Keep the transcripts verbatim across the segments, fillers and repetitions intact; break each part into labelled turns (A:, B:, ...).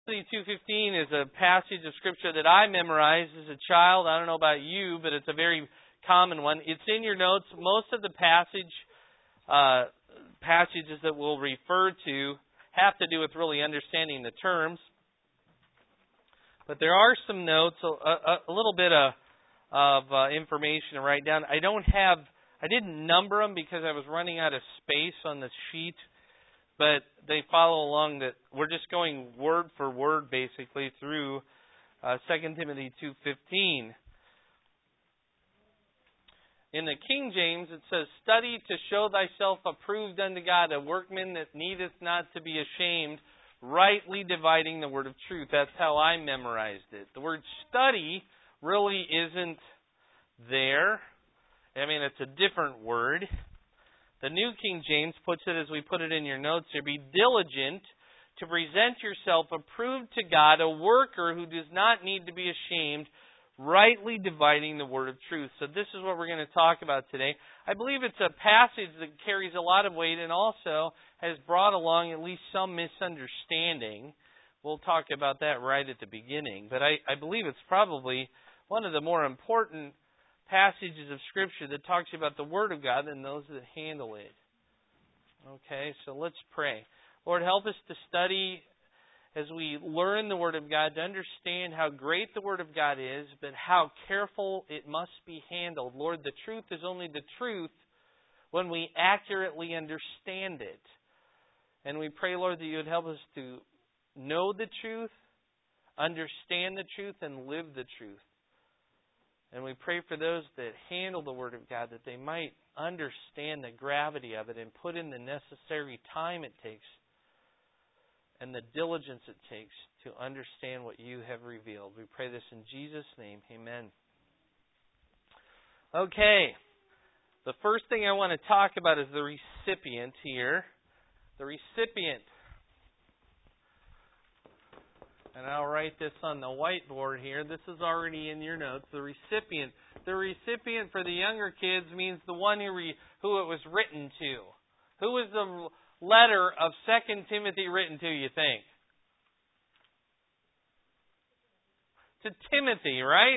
A: Timothy two fifteen is a passage of Scripture that I memorized as a child. I don't know about you, but it's a very common one. It's in your notes. Most of the passage uh, passages that we'll refer to have to do with really understanding the terms. But there are some notes, a, a, a little bit of, of uh, information to write down. I don't have, I didn't number them because I was running out of space on the sheet. But they follow along that we're just going word for word basically through uh, Second Timothy two fifteen. In the King James it says, "Study to show thyself approved unto God, a workman that needeth not to be ashamed, rightly dividing the word of truth." That's how I memorized it. The word study really isn't there. I mean, it's a different word. The New King James puts it as we put it in your notes here, "Be diligent to present yourself approved to God, a worker who does not need to be ashamed, rightly dividing the word of truth." So this is what we're going to talk about today. I believe it's a passage that carries a lot of weight and also has brought along at least some misunderstanding. We'll talk about that right at the beginning. But I, I believe it's probably one of the more important passages of Scripture that talks about the Word of God and those that handle it. Okay, so let's pray. Lord, help us to study as we learn the Word of God, to understand how great the Word of God is, but how careful it must be handled. Lord, the truth is only the truth when we accurately understand it. And we pray, Lord, that you would help us to know the truth, understand the truth, and live the truth. And we pray for those that handle the Word of God, that they might understand the gravity of it and put in the necessary time it takes and the diligence it takes to understand what you have revealed. We pray this in Jesus' name. Amen. Okay. The first thing I want to talk about is the recipient here. The recipient. And I'll write this on the whiteboard here. This is already in your notes. The recipient. The recipient for the younger kids means the one who re, who it was written to. Who was the letter of Second Timothy written to, you think? To Timothy, right?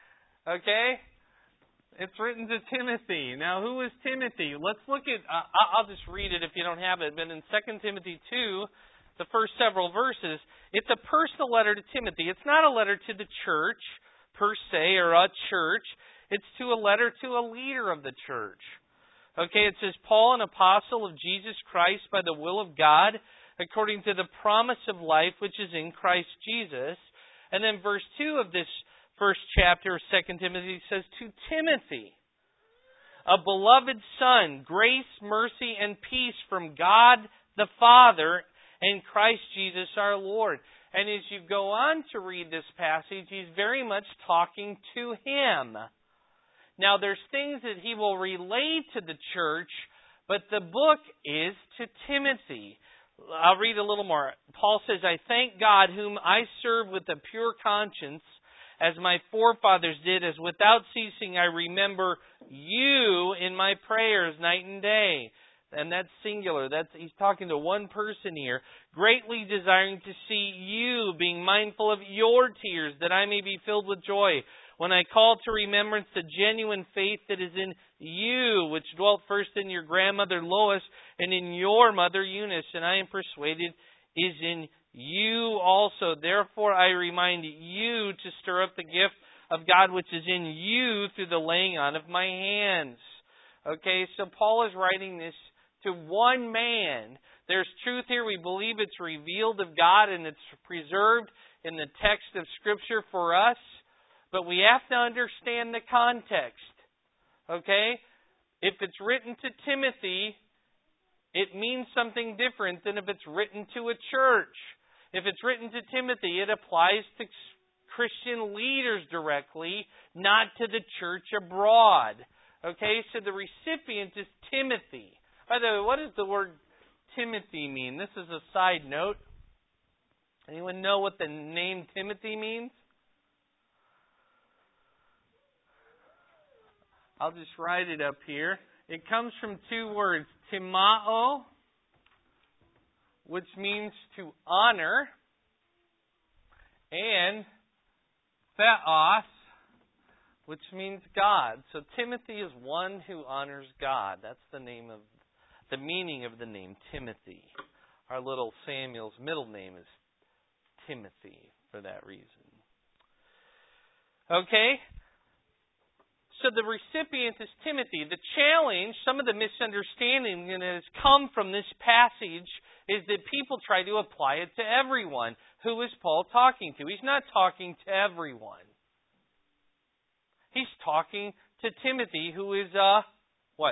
A: Okay? It's written to Timothy. Now, who is Timothy? Let's look at, uh, I'll just read it if you don't have it, but in Second Timothy two, the first several verses, it's a personal letter to Timothy. It's not a letter to the church, per se, or a church. It's to a letter to a leader of the church. Okay, it says, "Paul, an apostle of Jesus Christ by the will of God, according to the promise of life which is in Christ Jesus." And then verse two of this first chapter of Second Timothy says, "To Timothy, a beloved son, grace, mercy, and peace from God the Father and Christ Jesus our Lord." And as you go on to read this passage, he's very much talking to him. Now, there's things that he will relay to the church, but the book is to Timothy. I'll read a little more. Paul says, "I thank God whom I serve with a pure conscience, as my forefathers did, as without ceasing I remember you in my prayers night and day." And that's singular. That's he's talking to one person here. "Greatly desiring to see you, being mindful of your tears, that I may be filled with joy, when I call to remembrance the genuine faith that is in you, which dwelt first in your grandmother Lois and in your mother Eunice, and I am persuaded is in you also. Therefore I remind you to stir up the gift of God which is in you through the laying on of my hands." Okay, so Paul is writing this to one man. There's truth here. We believe it's revealed of God and it's preserved in the text of Scripture for us. But we have to understand the context. Okay? If it's written to Timothy, it means something different than if it's written to a church. If it's written to Timothy, it applies to Christian leaders directly, not to the church abroad. Okay? So the recipient is Timothy. By the way, what does the word Timothy mean? This is a side note. Anyone know what the name Timothy means? I'll just write it up here. It comes from two words, timao, which means to honor, and theos, which means God. So Timothy is one who honors God. That's the name of the meaning of the name Timothy. Our little Samuel's middle name is Timothy for that reason. Okay? So the recipient is Timothy. The challenge, some of the misunderstanding that has come from this passage is that people try to apply it to everyone. Who is Paul talking to? He's not talking to everyone. He's talking to Timothy, who is a, what?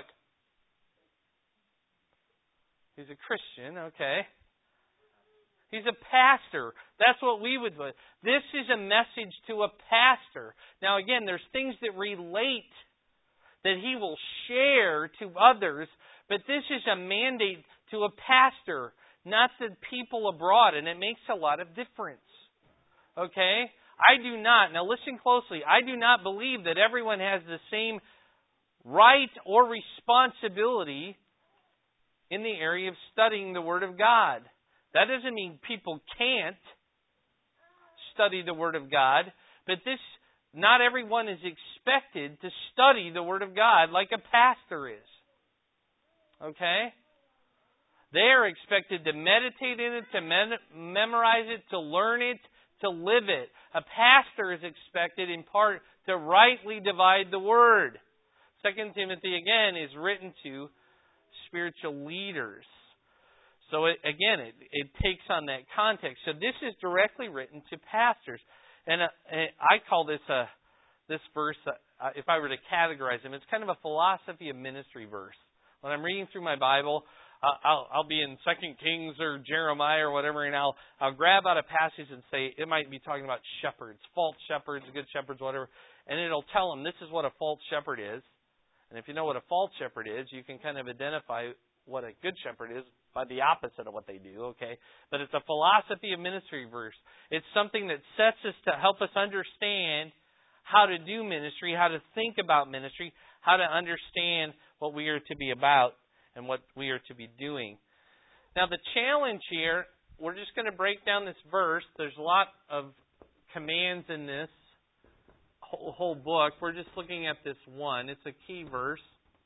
A: He's a Christian, okay. He's a pastor. That's what we would do. This is a message to a pastor. Now again, there's things that relate that he will share to others, but this is a mandate to a pastor, not the people abroad, and it makes a lot of difference. Okay? I do not, now listen closely, I do not believe that everyone has the same right or responsibility in the area of studying the Word of God. That doesn't mean people can't study the Word of God, but this, not everyone is expected to study the Word of God like a pastor is. Okay? They are expected to meditate in it, to mem- memorize it, to learn it, to live it. A pastor is expected in part to rightly divide the Word. Second Timothy, again, is written to spiritual leaders. So it, again, it, it takes on that context. So this is directly written to pastors. And uh, I call this a, this verse, uh, if I were to categorize them, it's kind of a philosophy of ministry verse. When I'm reading through my Bible, uh, I'll, I'll be in Second Kings or Jeremiah or whatever, and I'll, I'll grab out a passage and say, it might be talking about shepherds, false shepherds, good shepherds, whatever. And it'll tell them this is what a false shepherd is. And if you know what a false shepherd is, you can kind of identify what a good shepherd is by the opposite of what they do, okay? But it's a philosophy of ministry verse. It's something that sets us to help us understand how to do ministry, how to think about ministry, how to understand what we are to be about and what we are to be doing. Now the challenge here, we're just going to break down this verse. There's a lot of commands in this whole, whole book. We're just looking at this one. It's a key verse.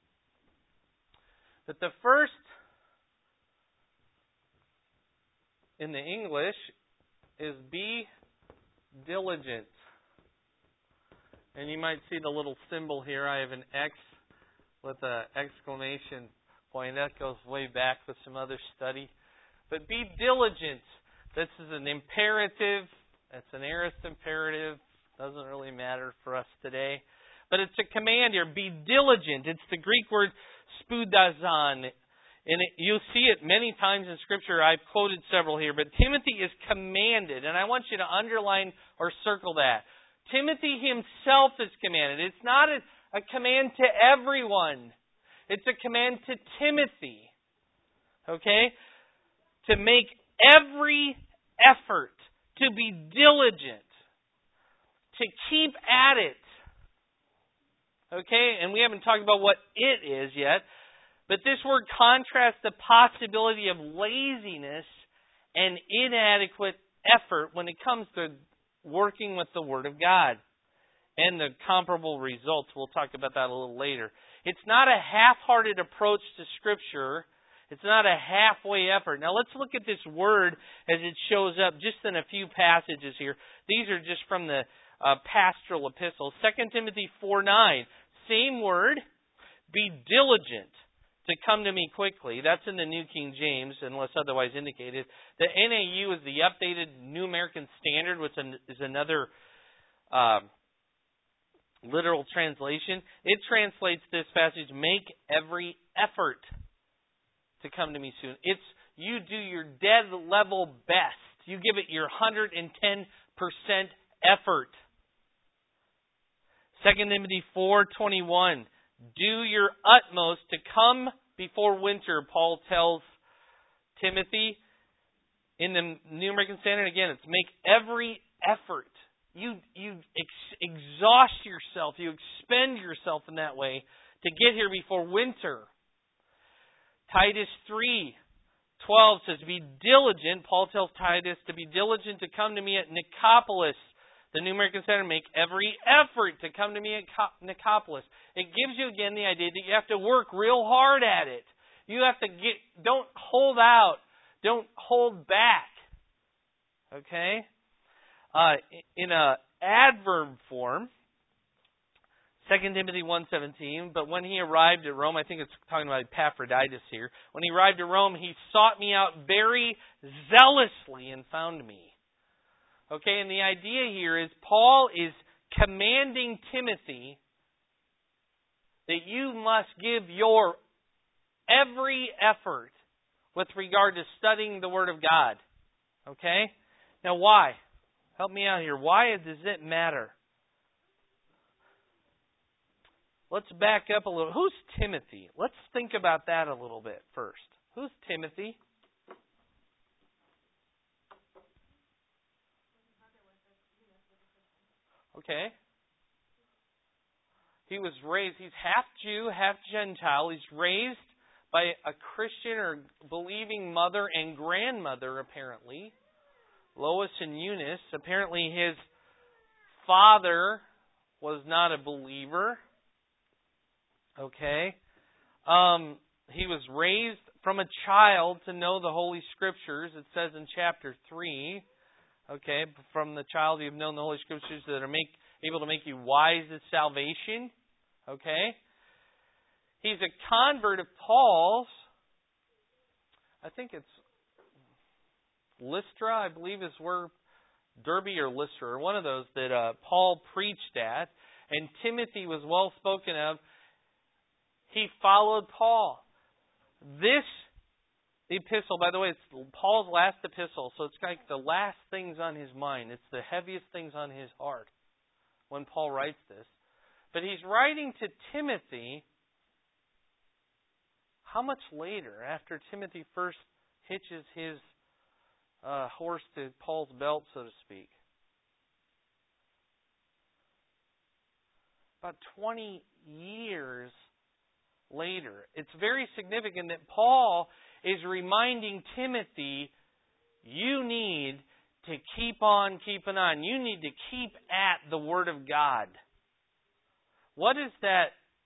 A: But the first in the English is be diligent. And you might see the little symbol here. I have an X with an exclamation point. That goes way back with some other study. But be diligent. This is an imperative. It's an aorist imperative. Doesn't really matter for us today. But it's a command here. Be diligent. It's the Greek word spudazon. And it, you'll see it many times in Scripture. I've quoted several here. But Timothy is commanded. And I want you to underline or circle that. Timothy himself is commanded. It's not a, a command to everyone. It's a command to Timothy. Okay? To make every effort. To be diligent. To keep at it. Okay? And we haven't talked about what it is yet. But this word contrasts the possibility of laziness and inadequate effort when it comes to working with the Word of God and the comparable results. We'll talk about that a little later. It's not a half-hearted approach to Scripture. It's not a halfway effort. Now let's look at this word as it shows up just in a few passages here. These are just from the uh, pastoral epistles. Second Timothy four nine, same word, be diligent to come to me quickly. That's in the New King James, unless otherwise indicated. The N A U is the updated New American Standard, which is another uh, literal translation. It translates this passage, make every effort to come to me soon. It's you do your dead level best. You give it your one hundred ten percent effort. Second Timothy four twenty-one, do your utmost to come before winter, Paul tells Timothy. In the New American Standard, again, it's make every effort. You you ex- exhaust yourself, you expend yourself in that way to get here before winter. Titus three twelve says, be diligent. Paul tells Titus to be diligent to come to me at Nicopolis. The New American Standard, make every effort to come to me at Nicopolis. It gives you again the idea that you have to work real hard at it. You have to get, don't hold out. Don't hold back. Okay? Uh, in a adverb form, Second Timothy one seventeen, but when he arrived at Rome, I think it's talking about Epaphroditus here. When he arrived at Rome, he sought me out very zealously and found me. Okay, and the idea here is Paul is commanding Timothy that you must give your every effort with regard to studying the Word of God. Okay? Now why? Help me out here. Why does it matter? Let's back up a little. Who's Timothy? Let's think about that a little bit first. Who's Timothy? Okay. He was raised, he's half Jew, half Gentile. He's raised by a Christian or believing mother and grandmother, apparently. Lois and Eunice. Apparently his father was not a believer. Okay. Um, he was raised from a child to know the Holy Scriptures. It says in chapter three, okay, from the child you've known the Holy Scriptures that are make, able to make you wise to salvation. Okay. He's a convert of Paul's. I think it's Lystra, I believe is where, Derbe or Lystra, or one of those that uh, Paul preached at. And Timothy was well spoken of. He followed Paul. This epistle, by the way, it's Paul's last epistle, so it's like the last things on his mind. It's the heaviest things on his heart when Paul writes this. But he's writing to Timothy how much later, after Timothy first hitches his uh, horse to Paul's belt, so to speak? About twenty years later. It's very significant that Paul is reminding Timothy, you need to keep on keeping on. You need to keep at the Word of God. What does that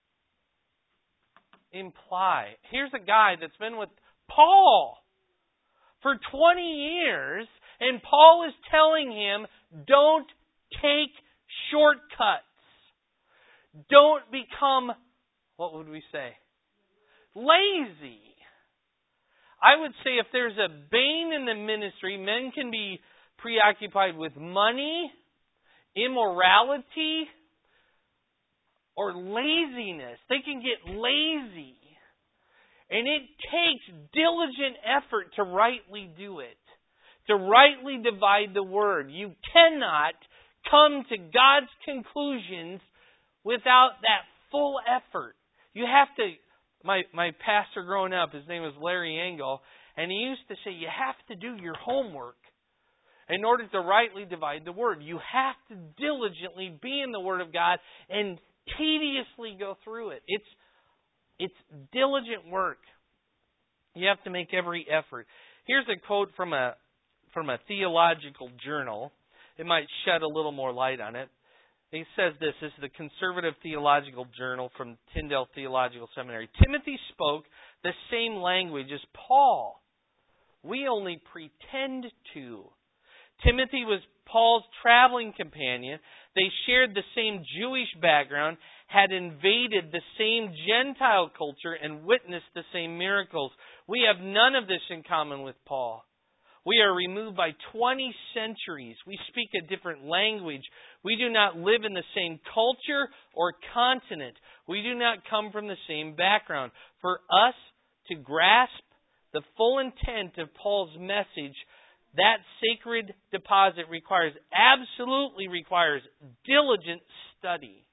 A: imply? Here's a guy that's been with Paul for twenty years, and Paul is telling him, don't take shortcuts. Don't become, what would we say? Lazy. I would say if there's a bane in the ministry, men can be preoccupied with money, immorality, or laziness. They can get lazy. And it takes diligent effort to rightly do it, to rightly divide the word. You cannot come to God's conclusions without that full effort. You have to, my, my pastor growing up, his name was Larry Engel, and he used to say, you have to do your homework in order to rightly divide the word. You have to diligently be in the Word of God and tediously go through it. It's it's diligent work. You have to make every effort. Here's a quote from a from a theological journal. It might shed a little more light on it. He says this, this is the Conservative Theological Journal from Tyndale Theological Seminary. Timothy spoke the same language as Paul. We only pretend to. Timothy was Paul's traveling companion. They shared the same Jewish background, had invaded the same Gentile culture, and witnessed the same miracles. We have none of this in common with Paul. We are removed by twenty centuries. We speak a different language. We do not live in the same culture or continent. We do not come from the same background. For us to grasp the full intent of Paul's message, that sacred deposit requires, absolutely requires, diligent study.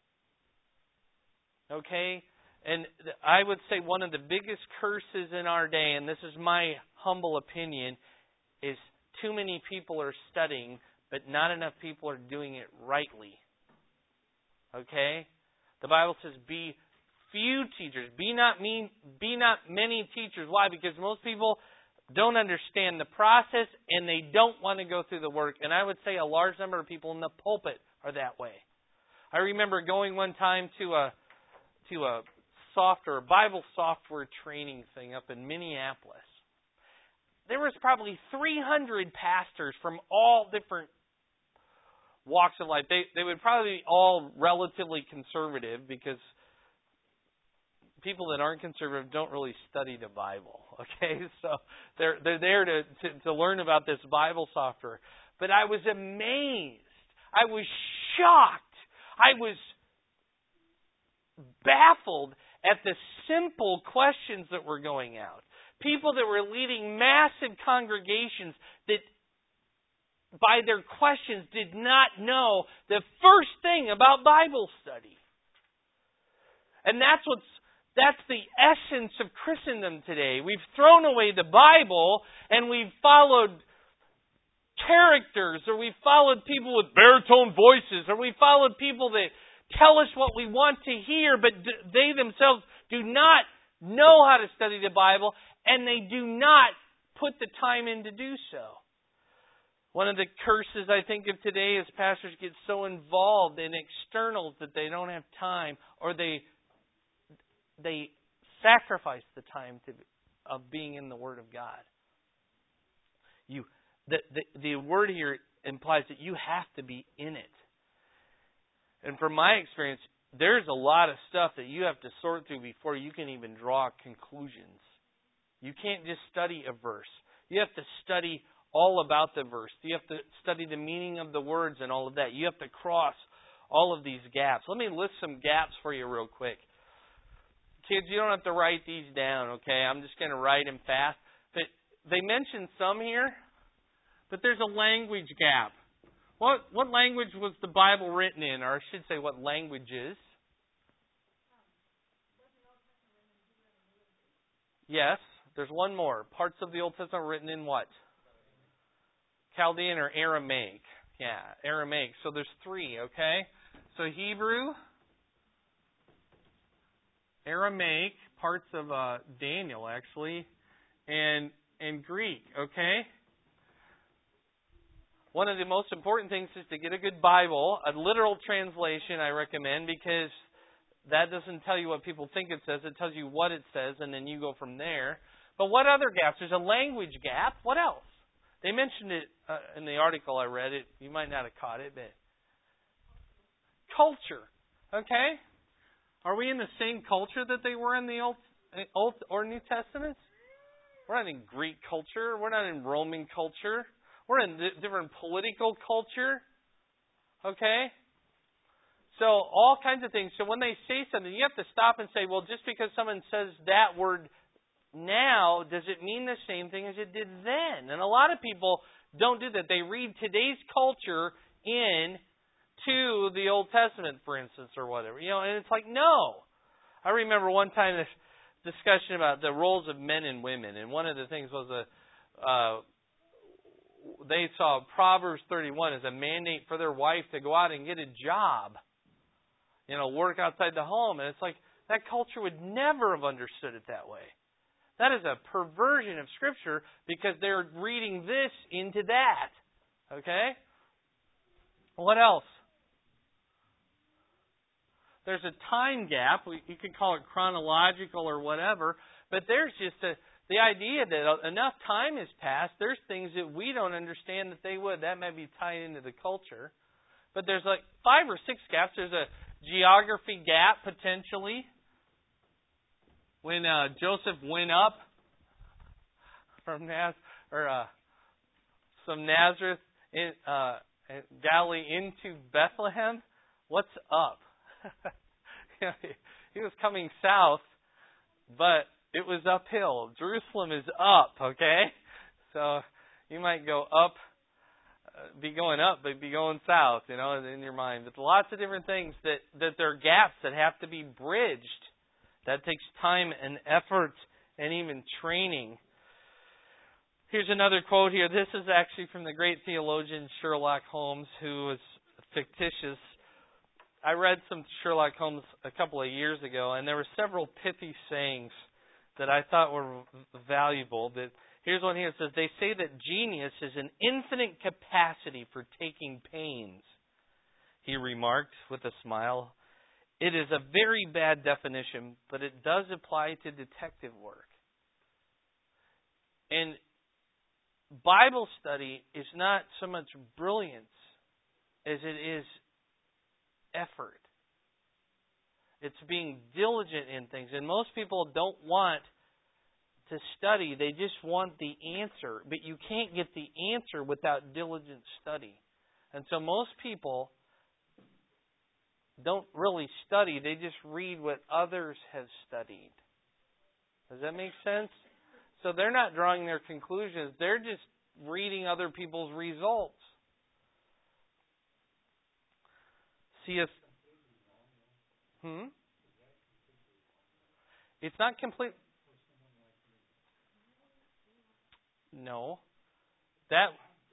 A: Okay? And I would say one of the biggest curses in our day, and this is my humble opinion, is too many people are studying, but not enough people are doing it rightly. Okay? The Bible says, be few teachers. Be not mean, be not many teachers. Why? Because most people don't understand the process, and they don't want to go through the work. And I would say a large number of people in the pulpit are that way. I remember going one time to a to a software, a Bible software training thing up in Minneapolis. There was probably three hundred pastors from all different walks of life. They they would probably be all relatively conservative, because people that aren't conservative don't really study the Bible. Okay, so they're they're there to, to, to learn about this Bible software. But I was amazed. I was shocked. I was baffled at the simple questions that were going out. People that were leading massive congregations that, by their questions, did not know the first thing about Bible study. And that's what's That's the essence of Christendom today. We've thrown away the Bible and we've followed characters, or we've followed people with baritone voices, or we've followed people that tell us what we want to hear, but they themselves do not know how to study the Bible, and they do not put the time in to do so. One of the curses, I think, of today is pastors get so involved in externals that they don't have time, or they They sacrifice the time to, of being in the Word of God. You, the, the the word here implies that you have to be in it. And from my experience, there's a lot of stuff that you have to sort through before you can even draw conclusions. You can't just study a verse. You have to study all about the verse. You have to study the meaning of the words and all of that. You have to cross all of these gaps. Let me list some gaps for you real quick. Kids, you don't have to write these down, okay? I'm just going to write them fast. But they mentioned some here, but there's a language gap. What what language was the Bible written in? Or I should say, what languages? Yes, there's one more. Parts of the Old Testament written in what? Chaldean or Aramaic. Yeah, Aramaic. So there's three, okay? So Hebrew, Aramaic, parts of uh, Daniel actually, and and Greek, okay? One of the most important things is to get a good Bible, a literal translation I recommend, because that doesn't tell you what people think it says. It tells you what it says, and then you go from there. But what other gaps? There's a language gap. What else? They mentioned it uh, in the article I read. It you might not have caught it, but culture, okay? Are we in the same culture that they were in the Old, Old or New Testaments? We're not in Greek culture. We're not in Roman culture. We're in different political culture. Okay? So all kinds of things. So when they say something, you have to stop and say, well, just because someone says that word now, does it mean the same thing as it did then? And a lot of people don't do that. They read today's culture in to the Old Testament, for instance, or whatever. You know, and it's like, no. I remember one time this discussion about the roles of men and women, and one of the things was a uh, they saw Proverbs thirty-one as a mandate for their wife to go out and get a job, you know, work outside the home. And it's like, that culture would never have understood it that way. That is a perversion of Scripture, because they're reading this into that. Okay? What else? There's a time gap. We, you could call it chronological or whatever. But there's just a, the idea that enough time has passed. There's things that we don't understand that they would. That might be tied into the culture. But there's like five or six gaps. There's a geography gap, potentially. When uh, Joseph went up from Naz or uh, from Nazareth in uh, Galilee into Bethlehem, what's up? He was coming south, but it was uphill. Jerusalem is up, okay? So you might go up, uh, be going up, but be going south, you know, in your mind. But lots of different things that, that there are gaps that have to be bridged. That takes time and effort and even training. Here's another quote here. This is actually from the great theologian Sherlock Holmes, who was fictitious. I read some Sherlock Holmes a couple of years ago, and there were several pithy sayings that I thought were valuable. That Here's one here. It says, they say that genius is an infinite capacity for taking pains. He remarked with a smile, it is a very bad definition, but it does apply to detective work. And Bible study is not so much brilliance as it is effort. It's being diligent in things. And most people don't want to study. They just want the answer. But you can't get the answer without diligent study. And so most people don't really study. They just read what others have studied. Does that make sense? So they're not drawing their conclusions. They're just reading other people's results. C S Hmm? It's not complete. No. That.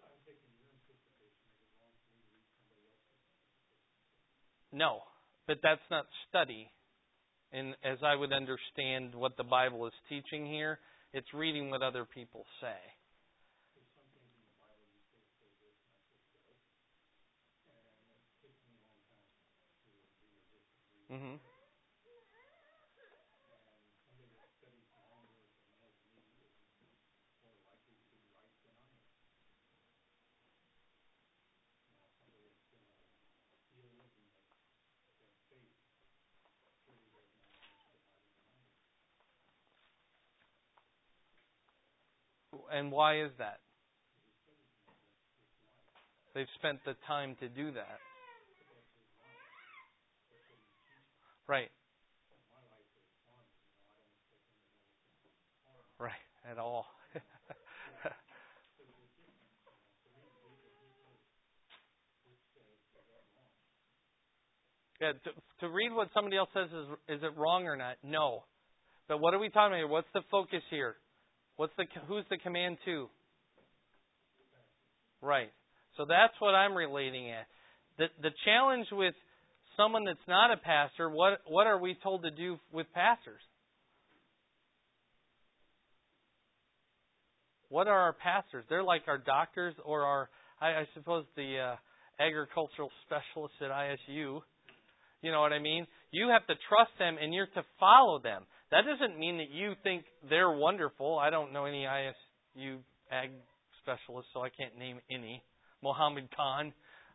A: No. But that's not study. And as I would understand what the Bible is teaching here, it's reading what other people say. Mm-hmm. And why is that? They've spent the time to do that. Right. Right. At all. Yeah, to, to read what somebody else says, is is it wrong or not? No. But what are we talking about here? What's the focus here? What's the who's the command to? Right. So that's what I'm relating at. The the challenge with someone that's not a pastor, what what are we told to do with pastors? What are our pastors? They're like our doctors or our, I, I suppose, the uh, agricultural specialists at I S U. You know what I mean? You have to trust them and you're to follow them. That doesn't mean that you think they're wonderful. I don't know any I S U ag specialists, so I can't name any. Mohammed Khan.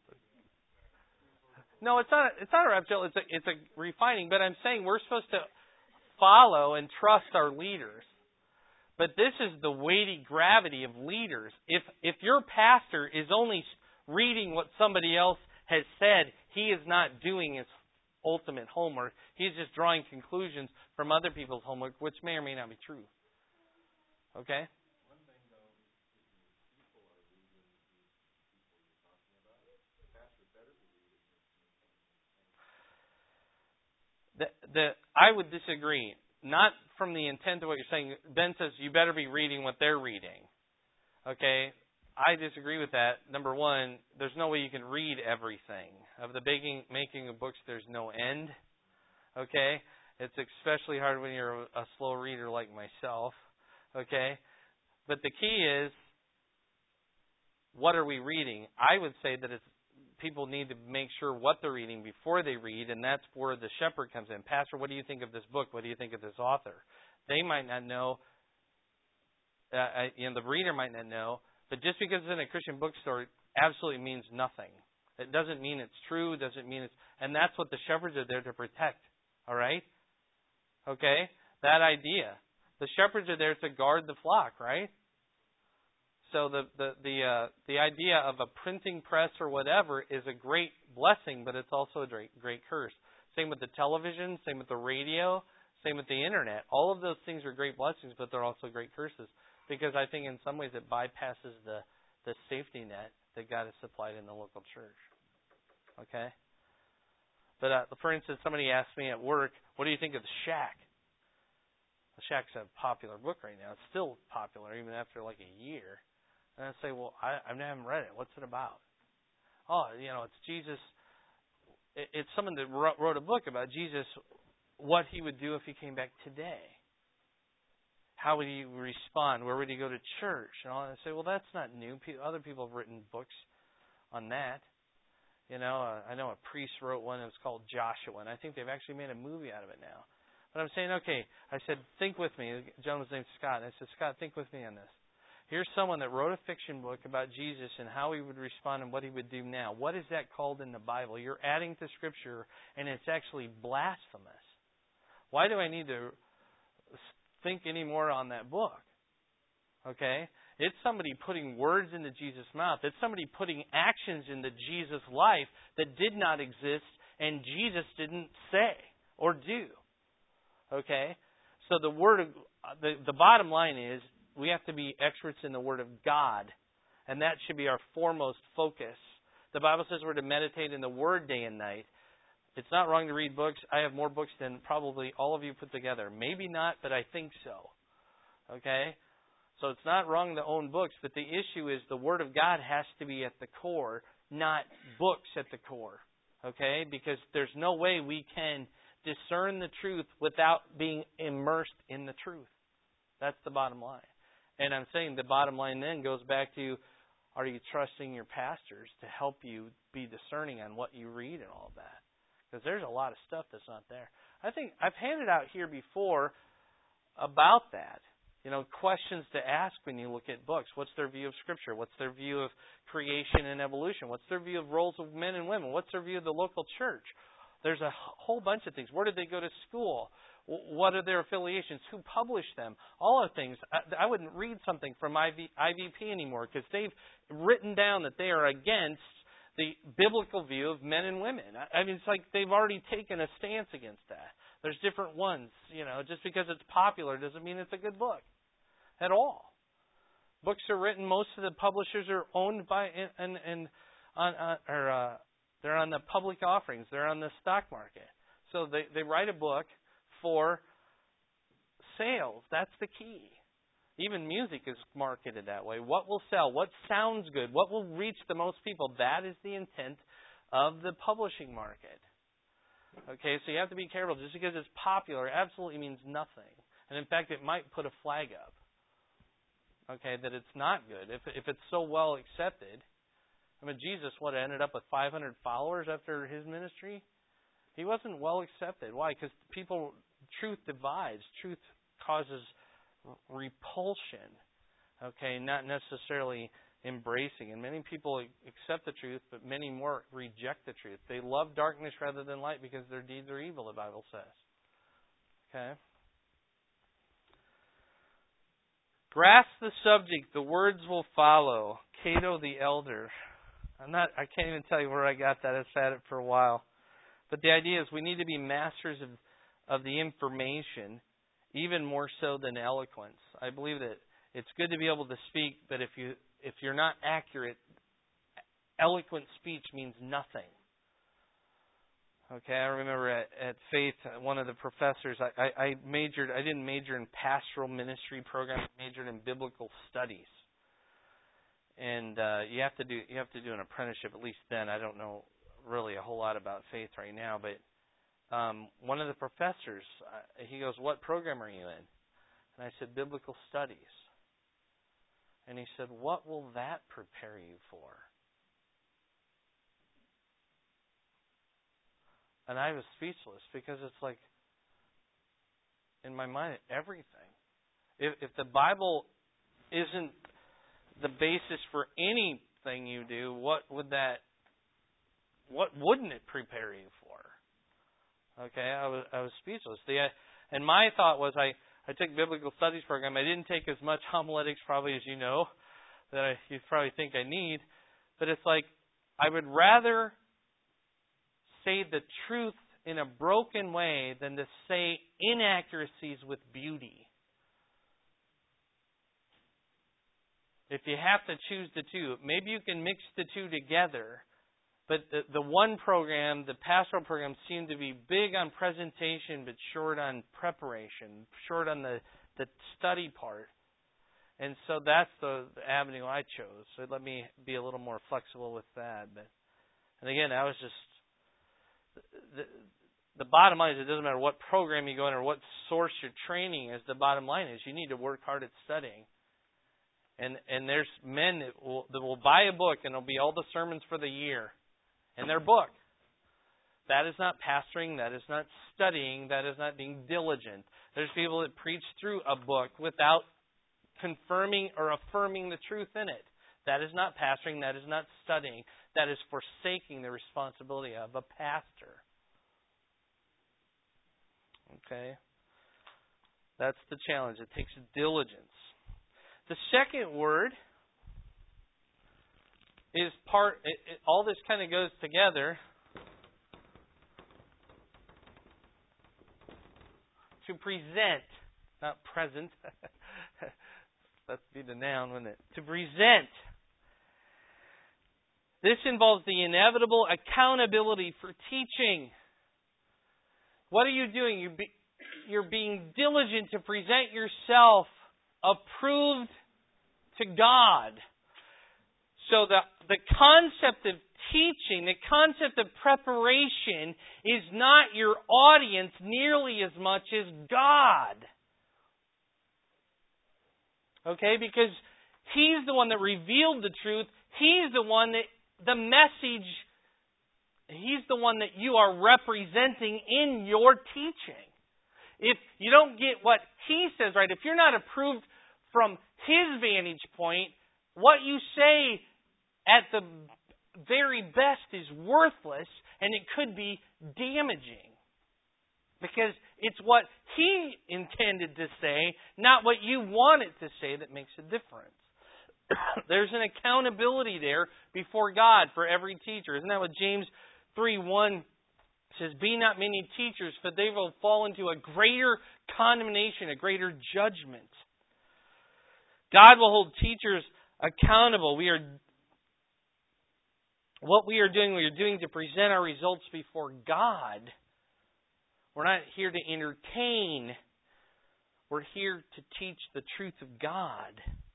A: No, it's not. It's not a rap It's a it's a refining. But I'm saying we're supposed to follow and trust our leaders. But this is the weighty gravity of leaders. If if your pastor is only reading what somebody else has said, he is not doing his ultimate homework. He's just drawing conclusions from other people's homework, which may or may not be true. Okay? The, the, I would disagree. Not from the intent of what you're saying. Ben says you better be reading what they're reading. Okay? I disagree with that. Number one, there's no way you can read everything. Of the making, making of books, there's no end. Okay? It's especially hard when you're a, a slow reader like myself. Okay? But the key is, what are we reading? I would say that it's people need to make sure what they're reading before they read, and that's where the shepherd comes in. Pastor, what do you think of this book? What do you think of this author? They might not know. Uh, you know, the reader might not know. But just because it's in a Christian bookstore absolutely means nothing. It doesn't mean it's true. It doesn't mean it's... And that's what the shepherds are there to protect. All right? Okay? That idea. The shepherds are there to guard the flock, right? So the the the uh, the idea of a printing press or whatever is a great blessing, but it's also a great, great curse. Same with the television, same with the radio, same with the internet. All of those things are great blessings, but they're also great curses. Because I think in some ways it bypasses the, the safety net that God has supplied in the local church. Okay? But uh, for instance, somebody asked me at work, what do you think of The Shack? The Shack's a popular book right now. It's still popular even after like a year. And I say, well, I, I haven't read it. What's it about? Oh, you know, it's Jesus. It, it's someone that wrote, wrote a book about Jesus, what he would do if he came back today. how would you respond? Where would you go to church? And all that. I say, well, that's not new. Other people have written books on that. You know, uh, I know a priest wrote one. It was called Joshua, and I think they've actually made a movie out of it now. But I'm saying, okay, I said, think with me. The gentleman's name's Scott. And I said, Scott, think with me on this. Here's someone that wrote a fiction book about Jesus and how he would respond and what he would do now. What is that called in the Bible? You're adding to Scripture, and it's actually blasphemous. Why do I need to think any more on that book? Okay? It's somebody putting words into Jesus' mouth. It's somebody putting actions into Jesus' life that did not exist and Jesus didn't say or do. Okay? So the word of, the, the bottom line is we have to be experts in the Word of God, and that should be our foremost focus. The Bible says we're to meditate in the Word day and night. It's not wrong to read books. I have more books than probably all of you put together. Maybe not, but I think so. Okay? So it's not wrong to own books, but the issue is the Word of God has to be at the core, not books at the core. Okay? Because there's no way we can discern the truth without being immersed in the truth. That's the bottom line. And I'm saying the bottom line then goes back to, are you trusting your pastors to help you be discerning on what you read and all of that? Because there's a lot of stuff that's not there. I think I've handed out here before about that. You know, questions to ask when you look at books. What's their view of Scripture? What's their view of creation and evolution? What's their view of roles of men and women? What's their view of the local church? There's a whole bunch of things. Where did they go to school? What are their affiliations? Who published them? All of things. I, I wouldn't read something from I V P anymore because they've written down that they are against the biblical view of men and women. I, I mean, it's like they've already taken a stance against that. There's different ones. You know, just because it's popular doesn't mean it's a good book at all. Books are written. Most of the publishers are owned by and and on uh, or uh, they're on the public offerings. They're on the stock market. So they they write a book for sales. That's the key. Even music is marketed that way. What will sell? What sounds good? What will reach the most people? That is the intent of the publishing market. Okay, so you have to be careful. Just because it's popular absolutely means nothing. And in fact, it might put a flag up. Okay, that it's not good. If if it's so well accepted. I mean, Jesus, what, ended up with five hundred followers after his ministry? He wasn't well accepted. Why? Because people... Truth divides. Truth causes repulsion. Okay, not necessarily embracing. And many people accept the truth, but many more reject the truth. They love darkness rather than light because their deeds are evil, the Bible says. Okay? Grasp the subject. The words will follow. Cato the Elder. I'm not. I can't even tell you where I got that. I've had it for a while. But the idea is we need to be masters of of the information, even more so than eloquence. I believe that it's good to be able to speak, but if you if you're not accurate, eloquent speech means nothing. Okay, I remember at, at Faith, one of the professors, I, I, I majored. I didn't major in pastoral ministry program. I majored in biblical studies, and uh, you have to do you have to do an apprenticeship at least then. I don't know really a whole lot about faith right now, but. Um, one of the professors, uh, he goes, "What program are you in?" And I said, "Biblical Studies." And he said, "What will that prepare you for?" And I was speechless because it's like, in my mind, everything. If, if the Bible isn't the basis for anything you do, what would that, what wouldn't it prepare you for? Okay, I was I was speechless. The, and my thought was I, I took biblical studies program. I didn't take as much homiletics probably as you know that I, you probably think I need. But it's like I would rather say the truth in a broken way than to say inaccuracies with beauty. If you have to choose the two, maybe you can mix the two together. But the, the one program, the pastoral program, seemed to be big on presentation but short on preparation, short on the, the study part. And so that's the, the avenue I chose. So let me be a little more flexible with that. But and again, I was just the, the bottom line is it doesn't matter what program you go in or what source you're training is. The bottom line is you need to work hard at studying. And and there's men that will, that will buy a book and it'll be all the sermons for the year in their book. That is not pastoring. That is not studying. That is not being diligent. There's people that preach through a book without confirming or affirming the truth in it. That is not pastoring. That is not studying. That is forsaking the responsibility of a pastor. Okay? That's the challenge. It takes diligence. The second word is part, it, it, all this kind of goes together. To present, not present. That'd be the noun, wouldn't it? To present. This involves the inevitable accountability for teaching. What are you doing? You be, you're being diligent to present yourself approved to God. So the, the concept of teaching, the concept of preparation is not your audience nearly as much as God. Okay? Because He's the one that revealed the truth. He's the one that the message, He's the one that you are representing in your teaching. If you don't get what He says right, if you're not approved from His vantage point, what you say at the very best is worthless, and it could be damaging. Because it's what He intended to say, not what you want it to say, that makes a difference. There's an accountability there before God for every teacher. Isn't that what James three one says? Be not many teachers, for they will fall into a greater condemnation, a greater judgment. God will hold teachers accountable. We are What we are doing, we are doing to present our results before God. We're not here to entertain. We're here to teach the truth of God.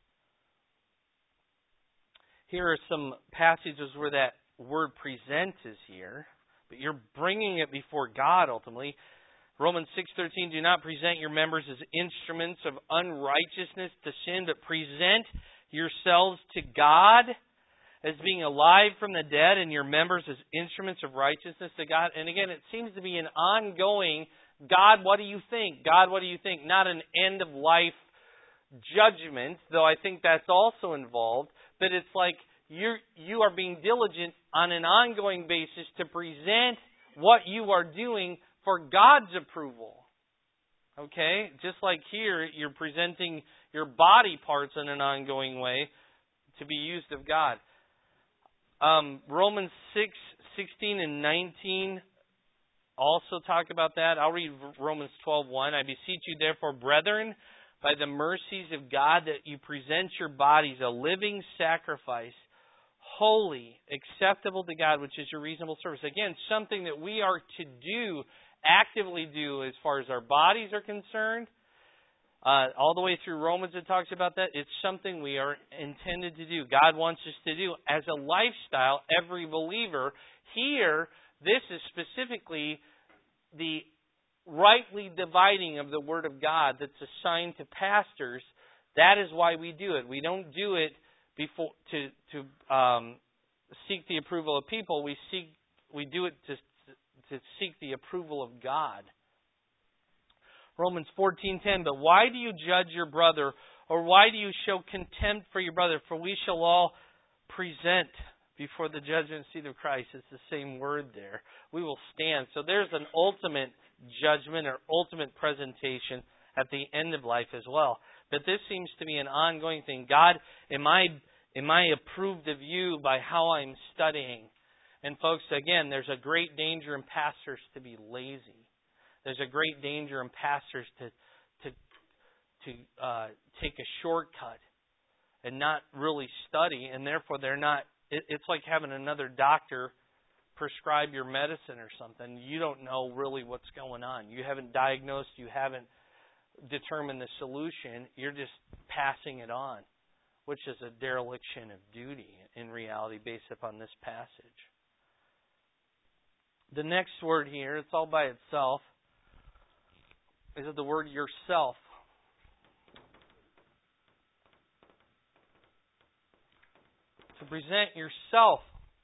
A: Here are some passages where that word present is here. But you're bringing it before God ultimately. Romans six thirteen, do not present your members as instruments of unrighteousness to sin, but present yourselves to God as being alive from the dead, and your members as instruments of righteousness to God. And again, it seems to be an ongoing, God, what do you think? God, what do you think? Not an end-of-life judgment, though I think that's also involved. But it's like you you are being diligent on an ongoing basis to present what you are doing for God's approval. Okay? Just like here, you're presenting your body parts in an ongoing way to be used of God. Um, Romans six, sixteen and nineteen also talk about that. I'll read Romans twelve one. I beseech you therefore, brethren, by the mercies of God, that you present your bodies a living sacrifice, holy, acceptable to God, which is your reasonable service. Again, something that we are to do, actively do as far as our bodies are concerned. Uh, all the way through Romans it talks about that. It's something we are intended to do. God wants us to do as a lifestyle, every believer. Here, this is specifically the rightly dividing of the Word of God that's assigned to pastors. That is why we do it. We don't do it before to to um, seek the approval of people. We seek we do it to to seek the approval of God. Romans fourteen ten, but why do you judge your brother, or why do you show contempt for your brother? For we shall all present before the judgment seat of Christ. It's the same word there. We will stand. So there's an ultimate judgment or ultimate presentation at the end of life as well. But this seems to be an ongoing thing. God, am I, am I approved of you by how I'm studying? And folks, again, there's a great danger in pastors to be lazy. There's a great danger in pastors to to to uh, take a shortcut and not really study, and therefore they're not. It, it's like having another doctor prescribe your medicine or something. You don't know really what's going on. You haven't diagnosed. You haven't determined the solution. You're just passing it on, which is a dereliction of duty in reality, based upon this passage. the next word here, it's all by itself, is the word yourself. To present yourself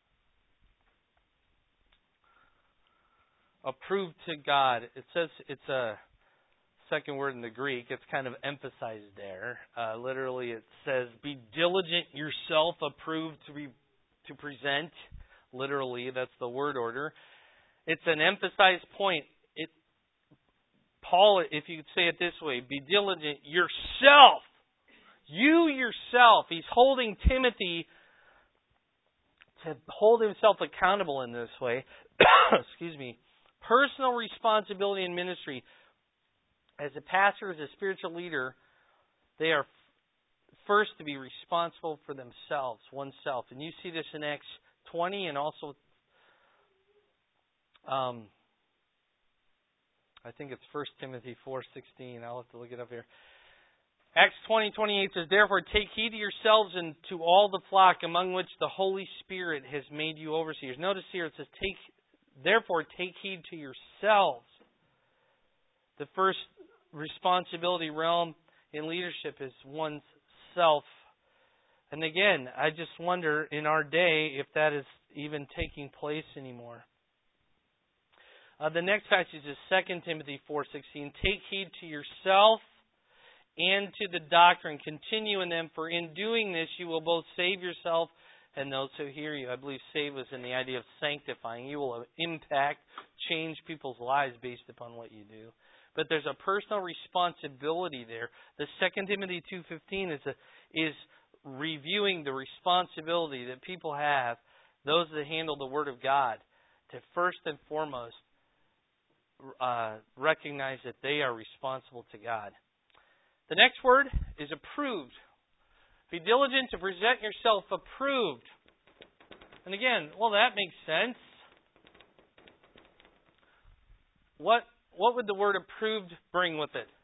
A: approved to God. It says it's a second word in the Greek. It's kind of emphasized there. Uh, literally, it says, "Be diligent yourself, approved to be to present." Literally, that's the word order. It's an emphasized point. It, Paul, if you could say it this way, be diligent yourself. You yourself. He's holding Timothy to hold himself accountable in this way. Excuse me. Personal responsibility in ministry. As a pastor, as a spiritual leader, they are first to be responsible for themselves, oneself. And you see this in Acts twenty and also, um, I think it's First Timothy four sixteen. I'll have to look it up here. Acts twenty twenty-eight says, "Therefore take heed to yourselves and to all the flock among which the Holy Spirit has made you overseers." Notice here it says, "Take, therefore take heed to yourselves." The first responsibility realm in leadership is one's self. And again, I just wonder in our day if that is even taking place anymore. Uh, the next passage is Second Timothy four sixteen. "Take heed to yourself and to the doctrine. Continue in them, for in doing this you will both save yourself and those who hear you." I believe save was in the idea of sanctifying. You will impact, change people's lives based upon what you do. But there's a personal responsibility there. The Second Timothy two fifteen is a, is reviewing the responsibility that people have, those that handle the Word of God, to first and foremost uh, recognize that they are responsible to God. The next word is approved. Be diligent to present yourself approved. And again, well, that makes sense. What what would the word approved bring with it?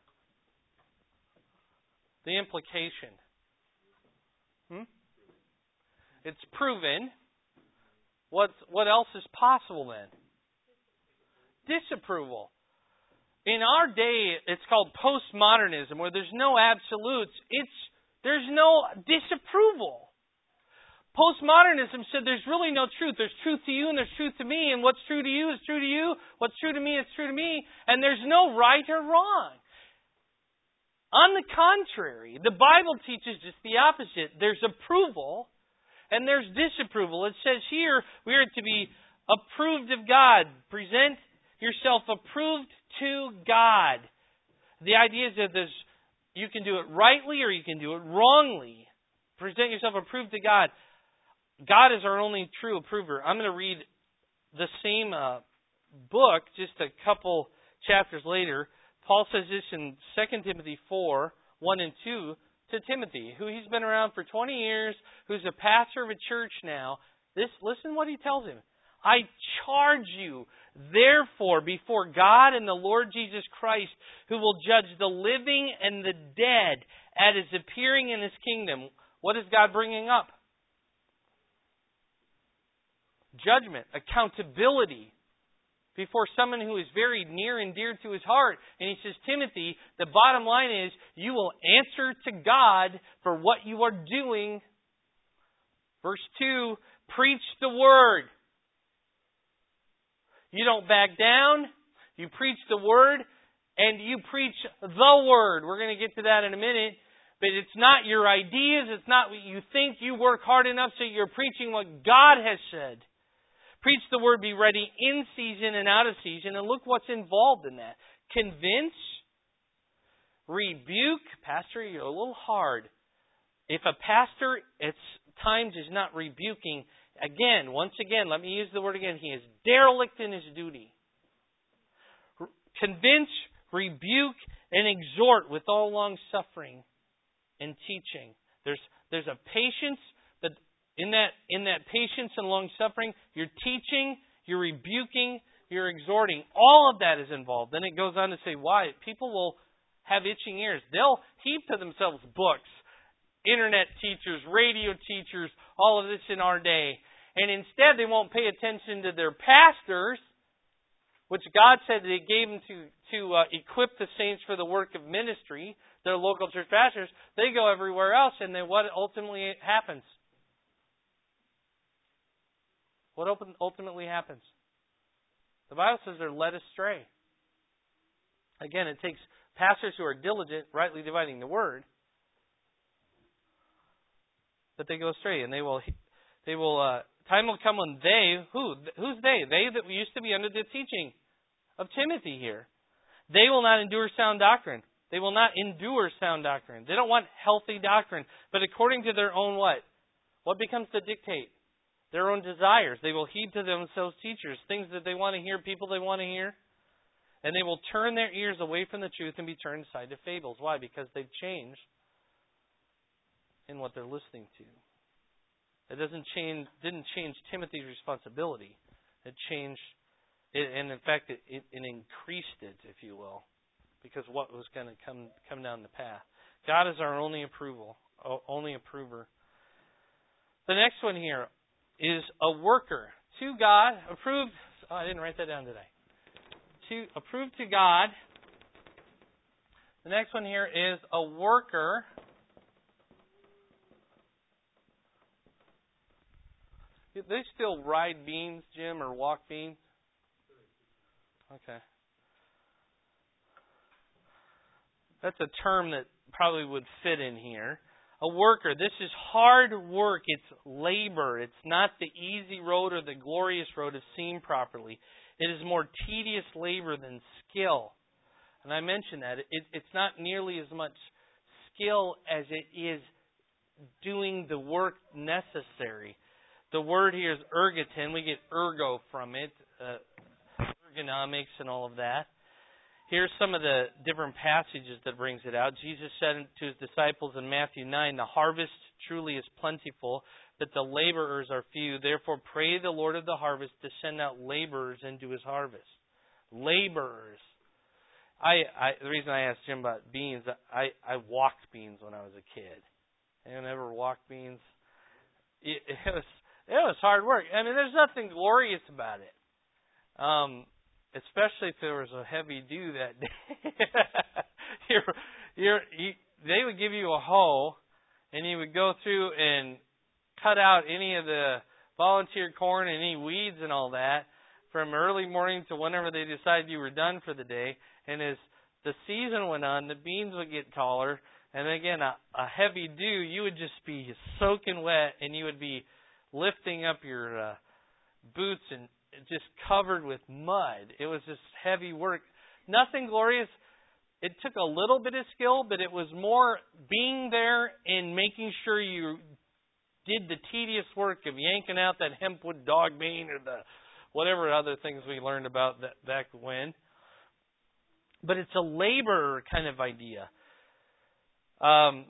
A: The implication. Hmm? It's proven. What what else is possible then? Disapproval. In our day, it's called postmodernism, where there's no absolutes. It's there's no disapproval. Postmodernism said there's really no truth. There's truth to you and there's truth to me, and what's true to you is true to you. What's true to me is true to me, and there's no right or wrong. On the contrary, the Bible teaches just the opposite. There's approval and there's disapproval. It says here we are to be approved of God. Present yourself approved to God. The idea is that there's, you can do it rightly or you can do it wrongly. Present yourself approved to God. God is our only true approver. I'm going to read the same uh, book just a couple chapters later. Paul says this in Second Timothy four, one and two to Timothy, who he's been around for twenty years, who's a pastor of a church now. This, listen what he tells him. "I charge you, therefore, before God and the Lord Jesus Christ, who will judge the living and the dead at His appearing in His kingdom." What is God bringing up? Judgment, accountability before someone who is very near and dear to his heart. And he says, Timothy, the bottom line is you will answer to God for what you are doing. Verse two, preach the word. You don't back down. You preach the word, and you preach the word. We're going to get to that in a minute. But it's not your ideas. It's not what you think. You work hard enough so you're preaching what God has said. Preach the word, be ready in season and out of season. And look what's involved in that. Convince, rebuke. Pastor, you're a little hard. If a pastor at times is not rebuking, again, once again, let me use the word again, he is derelict in his duty. Convince, rebuke, and exhort with all long suffering and teaching. There's there's a patience, but in that in that patience and long suffering, you're teaching, you're rebuking, you're exhorting. All of that is involved. Then it goes on to say why. People will have itching ears. They'll heap to themselves books, internet teachers, radio teachers, all of this in our day. And instead they won't pay attention to their pastors which God said that He gave them to, to uh, equip the saints for the work of ministry, their local church pastors, they go everywhere else, and then what ultimately happens? What ultimately happens? The Bible says they're led astray. Again, it takes pastors who are diligent, rightly dividing the word, but they go astray, and they will, they will. Uh, time will come when they, who, who's they? They that used to be under the teaching of Timothy here. They will not endure sound doctrine. They will not endure sound doctrine. They don't want healthy doctrine, but according to their own what? What becomes the dictate? Their own desires. They will heed to themselves teachers, things that they want to hear, people they want to hear. And they will turn their ears away from the truth and be turned aside to fables. Why? Because they've changed in what they're listening to. It doesn't change. Didn't change Timothy's responsibility. It changed, it, and in fact, it, it, it increased it, if you will, because what was going to come come down the path. God is our only approval, only approver. The next one here is a worker to God, approved. Oh, I didn't write that down today. To approved to God. The next one here is a worker. Do they still ride beans, Jim, or walk beans? Okay. That's a term that probably would fit in here. A worker. This is hard work. It's labor. It's not the easy road or the glorious road if seen properly. It is more tedious labor than skill. And I mentioned that. It, it's not nearly as much skill as it is doing the work necessary. The word here is ergoton. We get ergo from it, uh, ergonomics and all of that. Here's some of the different passages that brings it out. Jesus said to His disciples in Matthew nine, the harvest truly is plentiful, but the laborers are few. Therefore pray the Lord of the harvest to send out laborers into His harvest. Laborers. I, I the reason I asked Jim about beans, I, I walked beans when I was a kid. Anyone ever walked beans? It, it was it was hard work. I mean, there's nothing glorious about it. Um Especially if there was a heavy dew that day. you're, you're, you, they would give you a hoe, and you would go through and cut out any of the volunteer corn and any weeds and all that from early morning to whenever they decided you were done for the day. And as the season went on, the beans would get taller. And again, a, a heavy dew, you would just be soaking wet, and you would be lifting up your uh, boots and just covered with mud. It was just heavy work. Nothing glorious. It took a little bit of skill, but it was more being there and making sure you did the tedious work of yanking out that hempwood dog bean or the whatever other things we learned about that back when. But it's a labor kind of idea. Um,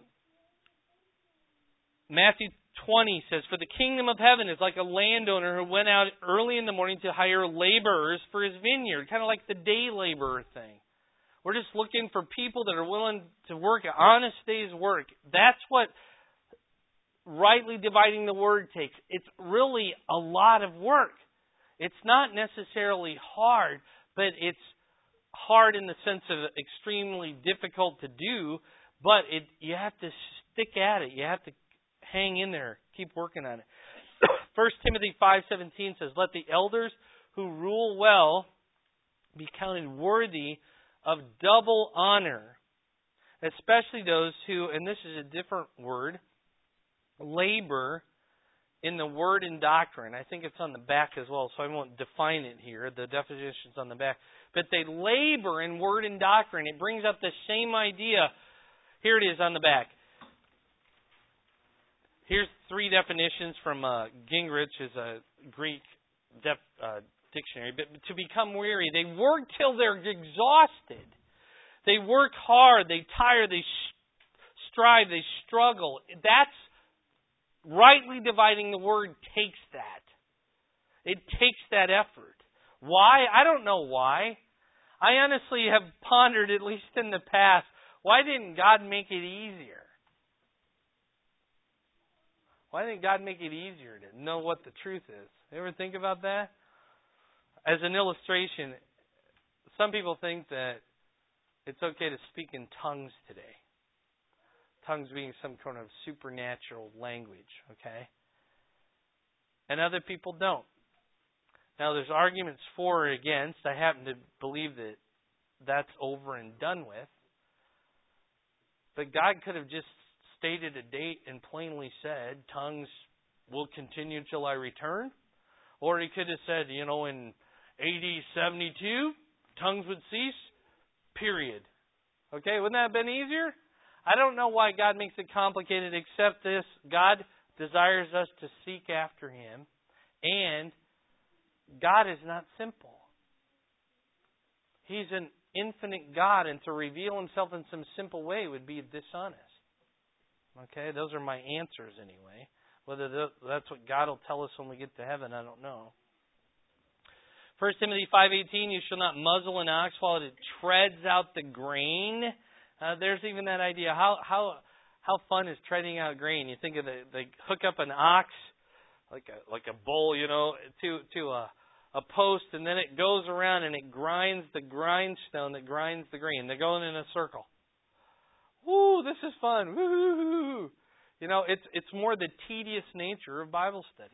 A: Matthew twenty says, for the kingdom of heaven is like a landowner who went out early in the morning to hire laborers for his vineyard. Kind of like the day laborer thing. We're just looking for people that are willing to work an honest day's work. That's what rightly dividing the word takes. It's really a lot of work. It's not necessarily hard, but it's hard in the sense of extremely difficult to do, but it you have to stick at it. You have to hang in there. Keep working on it. First Timothy five seventeen says, let the elders who rule well be counted worthy of double honor, especially those who, and this is a different word, labor in the word and doctrine. I think it's on the back as well, so I won't define it here. The definition's on the back. But they labor in word and doctrine. It brings up the same idea. Here it is on the back. Here's three definitions from uh, Gingrich, is a Greek def, uh, dictionary. But to become weary, they work till they're exhausted. They work hard. They tire. They strive. They struggle. That's rightly dividing the word takes that. It takes that effort. Why? I don't know why. I honestly have pondered, at least in the past, why didn't God make it easier? Why didn't God make it easier to know what the truth is? You ever think about that? As an illustration, some people think that it's okay to speak in tongues today. Tongues being some kind of supernatural language, okay? And other people don't. Now, there's arguments for or against. I happen to believe that that's over and done with. But God could have just stated a date and plainly said, tongues will continue till I return. Or He could have said, you know, in A D seventy-two, tongues would cease, period. Okay, wouldn't that have been easier? I don't know why God makes it complicated except this. God desires us to seek after Him, and God is not simple. He's an infinite God, and to reveal Himself in some simple way would be dishonest. Okay, those are my answers anyway. Whether that's what God will tell us when we get to heaven, I don't know. First Timothy five eighteen, you shall not muzzle an ox while it treads out the grain. Uh, there's even that idea. How how how fun is treading out grain? You think of the they hook up an ox like a like a bull, you know, to to a a post, and then it goes around and it grinds the grindstone that grinds the grain. They're going in a circle. Woo, this is fun. Woo! You know, it's it's more the tedious nature of Bible study.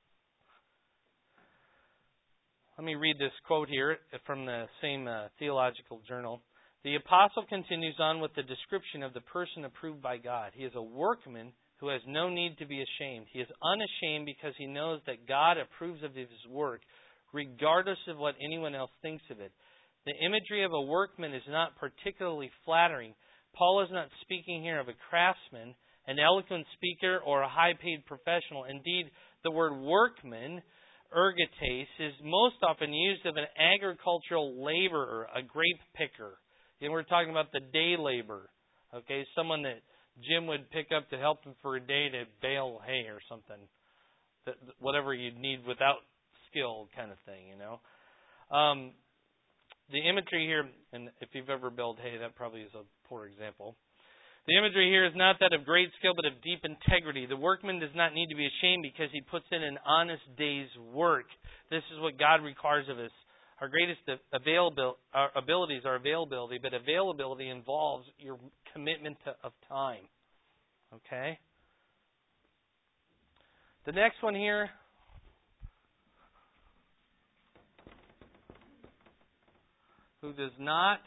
A: Let me read this quote here from the same uh, theological journal. The apostle continues on with the description of the person approved by God. He is a workman who has no need to be ashamed. He is unashamed because he knows that God approves of his work, regardless of what anyone else thinks of it. The imagery of a workman is not particularly flattering. Paul is not speaking here of a craftsman, an eloquent speaker, or a high-paid professional. Indeed, the word workman, ergotes, is most often used of an agricultural laborer, a grape picker. And we're talking about the day labor, okay? Someone that Jim would pick up to help him for a day to bale hay or something. That, whatever you'd need without skill kind of thing, you know. Um, the imagery here, and if you've ever baled hay, that probably is a poor example. The imagery here is not that of great skill, but of deep integrity. The workman does not need to be ashamed because he puts in an honest day's work. This is what God requires of us. Our greatest available, our abilities are availability, but availability involves your commitment to, of time. Okay? The next one here. Who does not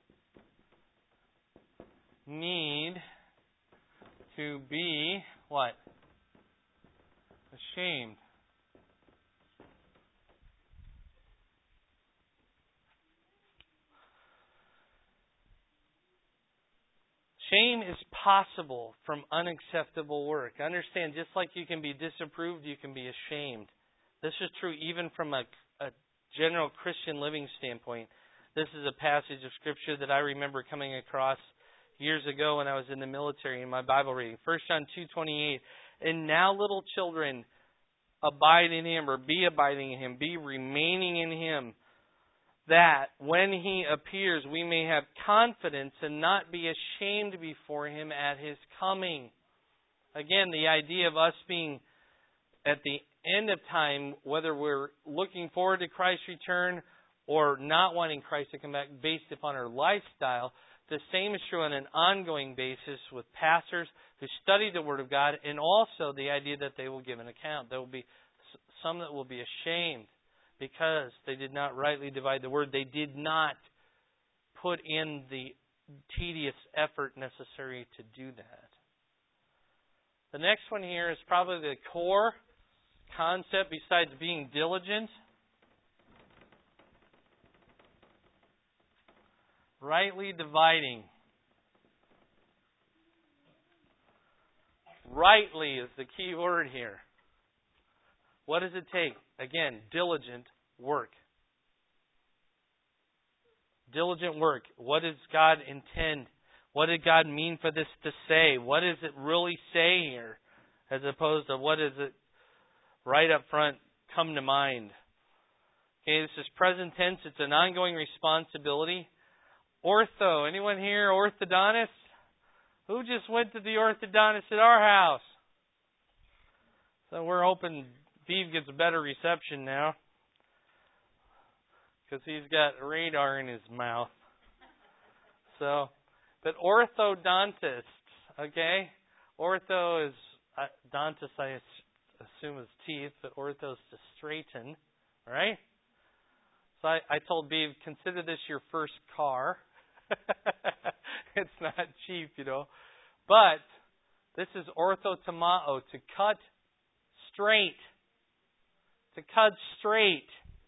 A: need to be, what? Ashamed. Shame is possible from unacceptable work. Understand, just like you can be disapproved, you can be ashamed. This is true even from a, a general Christian living standpoint. This is a passage of Scripture that I remember coming across years ago when I was in the military in my Bible reading. First John two twenty-eight. And now, little children, abide in Him, or be abiding in Him, be remaining in Him, that when He appears, we may have confidence and not be ashamed before Him at His coming. Again, the idea of us being at the end of time, whether we're looking forward to Christ's return or not wanting Christ to come back based upon our lifestyle, the same is true on an ongoing basis with pastors who study the Word of God, and also the idea that they will give an account. There will be some that will be ashamed because they did not rightly divide the Word. They did not put in the tedious effort necessary to do that. The next one here is probably the core concept besides being diligent. Rightly dividing. Rightly is the key word here. What does it take? Again, diligent work. Diligent work. What does God intend? What did God mean for this to say? What does it really say here? As opposed to what does it right up front come to mind? Okay, this is present tense. It's an ongoing responsibility. Ortho. Anyone here orthodontist? Who just went to the orthodontist at our house? So we're hoping Steve gets a better reception now. because he's got radar in his mouth. So, but orthodontist, okay? Ortho is, uh, dentist I assume is teeth, but ortho is to straighten, right? So I, I told Beav, consider this your first car. It's not cheap, you know. But this is orthotomao, to cut straight. To cut straight.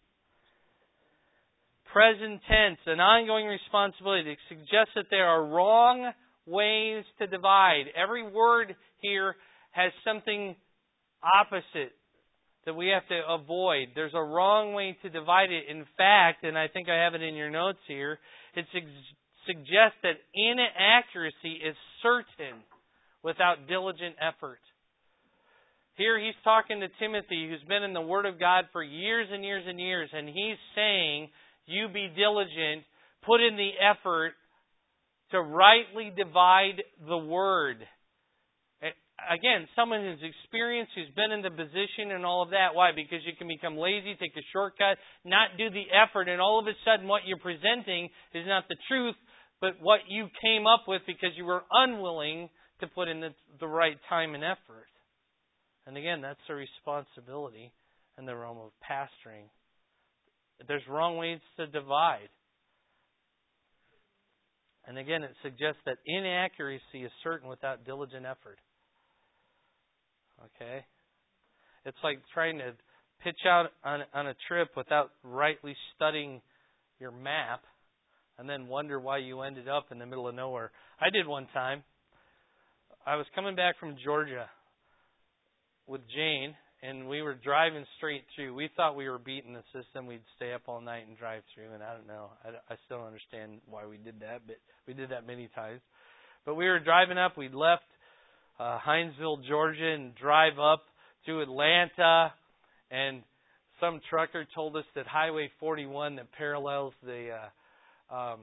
A: Present tense, an ongoing responsibility. It suggests that there are wrong ways to divide. Every word here has something opposite that we have to avoid. There's a wrong way to divide it. In fact, and I think I have it in your notes here, it su- suggests that inaccuracy is certain without diligent effort. Here he's talking to Timothy, who's been in the Word of God for years and years and years, and he's saying, you be diligent, put in the effort to rightly divide the Word. Again, someone who's experienced, who's been in the position and all of that. Why? Because you can become lazy, take a shortcut, not do the effort, and all of a sudden what you're presenting is not the truth, but what you came up with because you were unwilling to put in the, the right time and effort. And again, that's the responsibility in the realm of pastoring. There's wrong ways to divide. And again, it suggests that inaccuracy is certain without diligent effort. Okay? It's like trying to pitch out on, on a trip without rightly studying your map and then wonder why you ended up in the middle of nowhere. I did one time. I was coming back from Georgia with Jane, and we were driving straight through. We thought we were beating the system. We'd stay up all night and drive through, and I don't know. I, I still don't understand why we did that, but we did that many times. But we were driving up. We'd left uh, Hinesville, Georgia, and drive up to Atlanta, and some trucker told us that Highway forty-one that parallels the uh, um,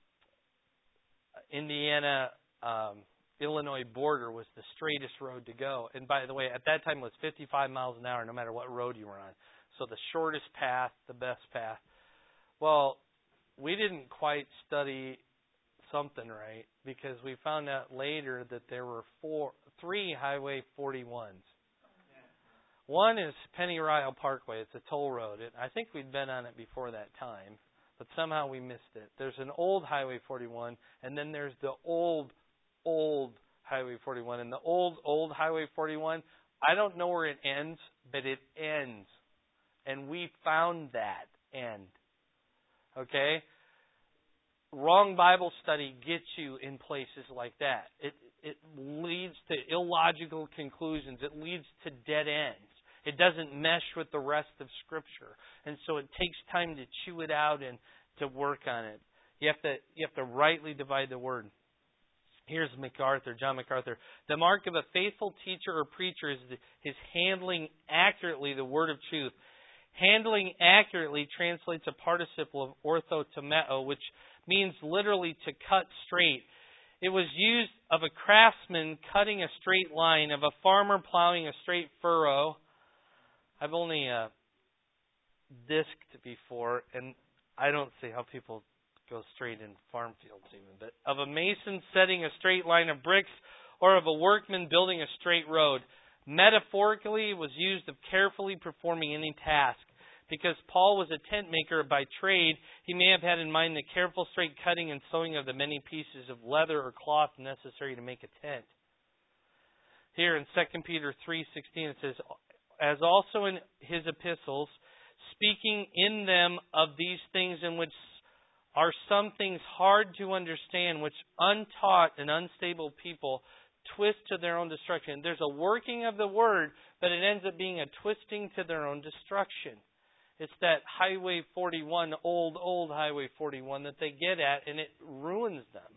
A: Indiana um, Illinois border was the straightest road to go. And by the way, at that time it was fifty-five miles an hour no matter what road you were on. So the shortest path, the best path. Well, we didn't quite study something right because we found out later that there were four, three Highway forty-ones. One is Pennyrile Parkway. It's a toll road. It, I think we'd been on it before that time, but somehow we missed it. There's an old Highway forty-one, and then there's the old old Highway forty-one. And the old, old Highway forty-one, I don't know where it ends, but it ends. And we found that end. Okay? Wrong Bible study gets you in places like that. It it leads to illogical conclusions. It leads to dead ends. It doesn't mesh with the rest of Scripture. And so it takes time to chew it out and to work on it. You have to you have to rightly divide the Word. Here's MacArthur, John MacArthur. The mark of a faithful teacher or preacher is his handling accurately the word of truth. Handling accurately translates a participle of orthotomeo, which means literally to cut straight. It was used of a craftsman cutting a straight line, of a farmer plowing a straight furrow. I've only uh, disked before, and I don't see how people go straight in farm fields even, but of a mason setting a straight line of bricks, or of a workman building a straight road. Metaphorically, it was used of carefully performing any task. Because Paul was a tent maker by trade, he may have had in mind the careful straight cutting and sewing of the many pieces of leather or cloth necessary to make a tent. Here in Second Peter three sixteen it says, as also in his epistles, speaking in them of these things in which are some things hard to understand, which untaught and unstable people twist to their own destruction. There's a working of the word, but it ends up being a twisting to their own destruction. It's that Highway forty-one, old, old Highway forty-one that they get at, and it ruins them.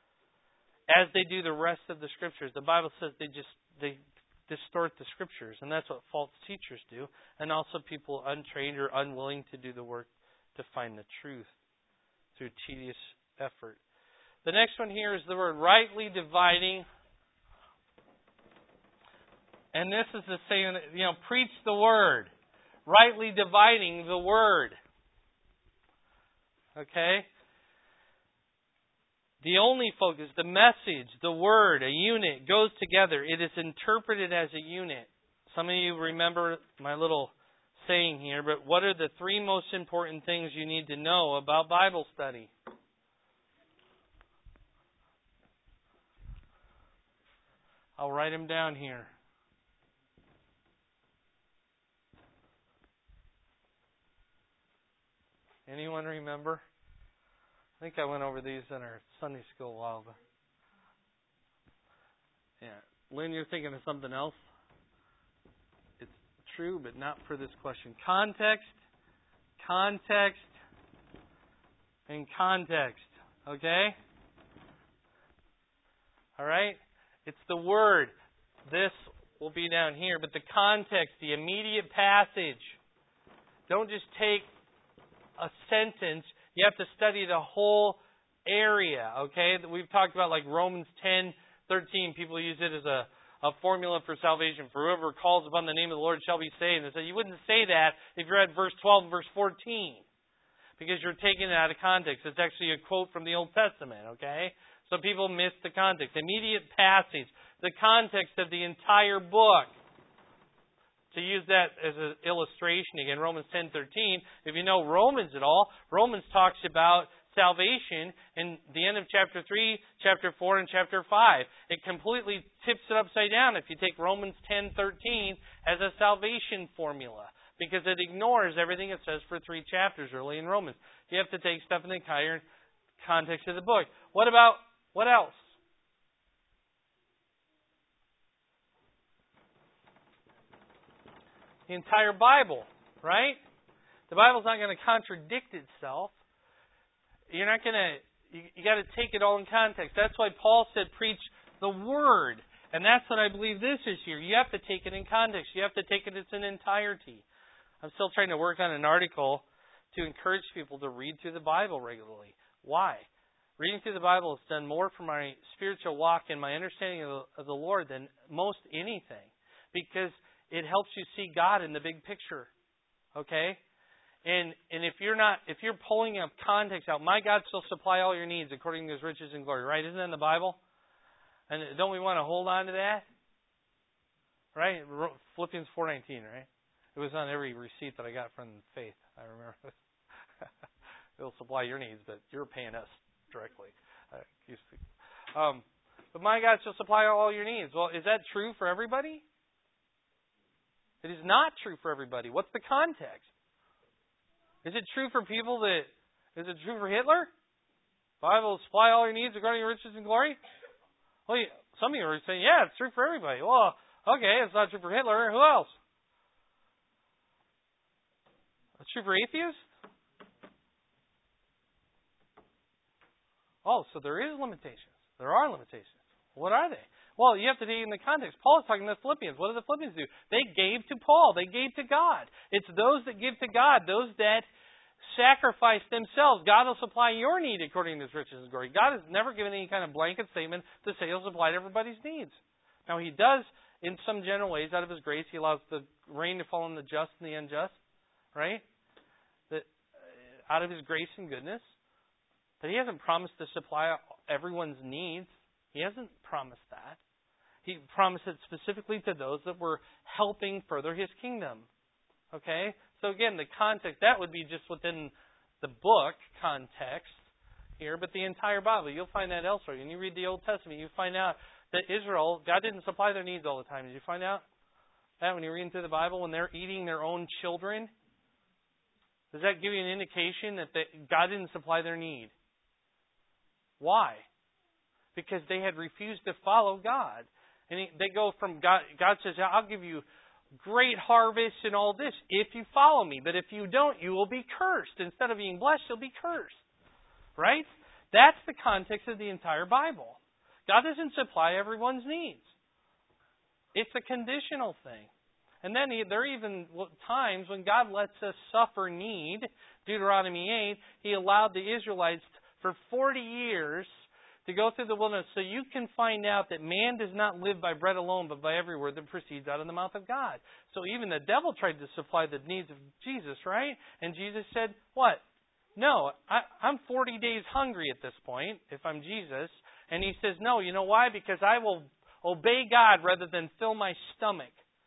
A: As they do the rest of the Scriptures. The Bible says they just they distort the Scriptures, and that's what false teachers do, and also people untrained or unwilling to do the work to find the truth through tedious effort. The next one here is the word rightly dividing. And this is the saying, you know, preach the word. Rightly dividing the word. Okay? The only focus, the message, the word, a unit, goes together. It is interpreted as a unit. Some of you remember my little saying here, but what are the three most important things you need to know about Bible study? I'll write them down here. Anyone remember? I think I went over these in our Sunday school a while ago. Yeah. Lynn, you're thinking of something else? It's true, but not for this question. Context, context, and context. Okay? All right? It's the word. This will be down here, but the context, the immediate passage. Don't just take a sentence. You have to study the whole area, okay? We've talked about like Romans ten thirteen. People use it as a, a formula for salvation. For whoever calls upon the name of the Lord shall be saved. And so you wouldn't say that if you're at verse twelve and verse fourteen, because you're taking it out of context. It's actually a quote from the Old Testament, okay? So people miss the context. Immediate passage, the context of the entire book. To use that as an illustration, again, Romans ten thirteen, if you know Romans at all, Romans talks about salvation in the end of chapter three, chapter four, and chapter five. It completely tips it upside down if you take Romans ten thirteen as a salvation formula, because it ignores everything it says for three chapters early in Romans. You have to take stuff in the entire context of the book. What about, what else? The entire Bible, right? The Bible's not going to contradict itself. You're not going to, you, you got to take it all in context. That's why Paul said preach the Word. And that's what I believe this is here. You have to take it in context. You have to take it in its entirety. I'm still trying to work on an article to encourage people to read through the Bible regularly. Why? Reading through the Bible has done more for my spiritual walk and my understanding of the, of the Lord than most anything. Because it helps you see God in the big picture. Okay? And and if you're not if you're pulling up context out, my God shall supply all your needs according to his riches and glory, right? Isn't that in the Bible? And don't we want to hold on to that? Right? Philippians four nineteen, right? It was on every receipt that I got from Faith, I remember. It'll supply your needs, but you're paying us directly. Uh, um, but my God shall supply all your needs. Well, is that true for everybody? It is not true for everybody. What's the context? Is it true for people that... Is it true for Hitler? The Bible will supply all your needs according to your riches and glory? Well, some of you are saying, yeah, it's true for everybody. Well, okay, it's not true for Hitler. Who else? It's true for atheists? Oh, so there is limitations. There are limitations. What are they? Well, you have to take in the context. Paul is talking to the Philippians. What do the Philippians do? They gave to Paul. They gave to God. It's those that give to God, those that sacrifice themselves. God will supply your need according to his riches and glory. God has never given any kind of blanket statement to say he'll supply everybody's needs. Now, he does in some general ways. Out of his grace, he allows the rain to fall on the just and the unjust, right? That out of his grace and goodness. But he hasn't promised to supply everyone's needs. He hasn't promised that. He promised it specifically to those that were helping further his kingdom. Okay? So again, the context, that would be just within the book context here, but the entire Bible, you'll find that elsewhere. When you read the Old Testament, you find out that Israel, God didn't supply their needs all the time. Did you find out that when you're reading through the Bible, when they're eating their own children? Does that give you an indication that they, God didn't supply their need? Why? Because they had refused to follow God. And he, they go from God, God says, I'll give you great harvest and all this if you follow me. But if you don't, you will be cursed. Instead of being blessed, you'll be cursed. Right? That's the context of the entire Bible. God doesn't supply everyone's needs. It's a conditional thing. And then he, there are even times when God lets us suffer need. Deuteronomy eight, he allowed the Israelites for forty years to go through the wilderness so you can find out that man does not live by bread alone, but by every word that proceeds out of the mouth of God. So even the devil tried to supply the needs of Jesus, right? And Jesus said, what? no, I, I'm forty days hungry at this point, if I'm Jesus. And he says, no, you know why? Because I will obey God rather than fill my stomach.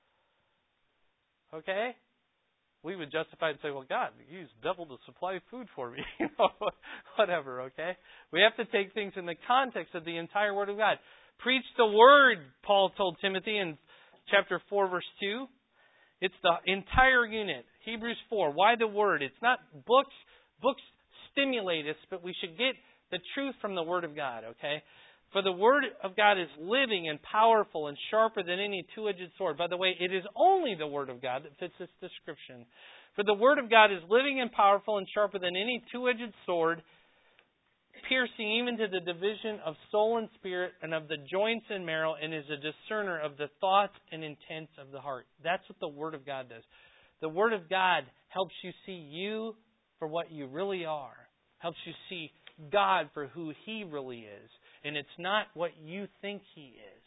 A: Okay? We would justify and say, well, God, He's doubled the supply of food for me. you know, whatever, okay? We have to take things in the context of the entire Word of God. Preach the Word, Paul told Timothy in chapter four, verse two. It's the entire unit. Hebrews four. Why the Word? It's not books. Books stimulate us, but we should get the truth from the Word of God, okay? For the Word of God is living and powerful and sharper than any two-edged sword. By the way, it is only the Word of God that fits this description. For the Word of God is living and powerful and sharper than any two-edged sword, piercing even to the division of soul and spirit and of the joints and marrow, and is a discerner of the thoughts and intents of the heart. That's what the Word of God does. The Word of God helps you see you for what you really are. Helps you see God for who He really is. And it's not what you think He is.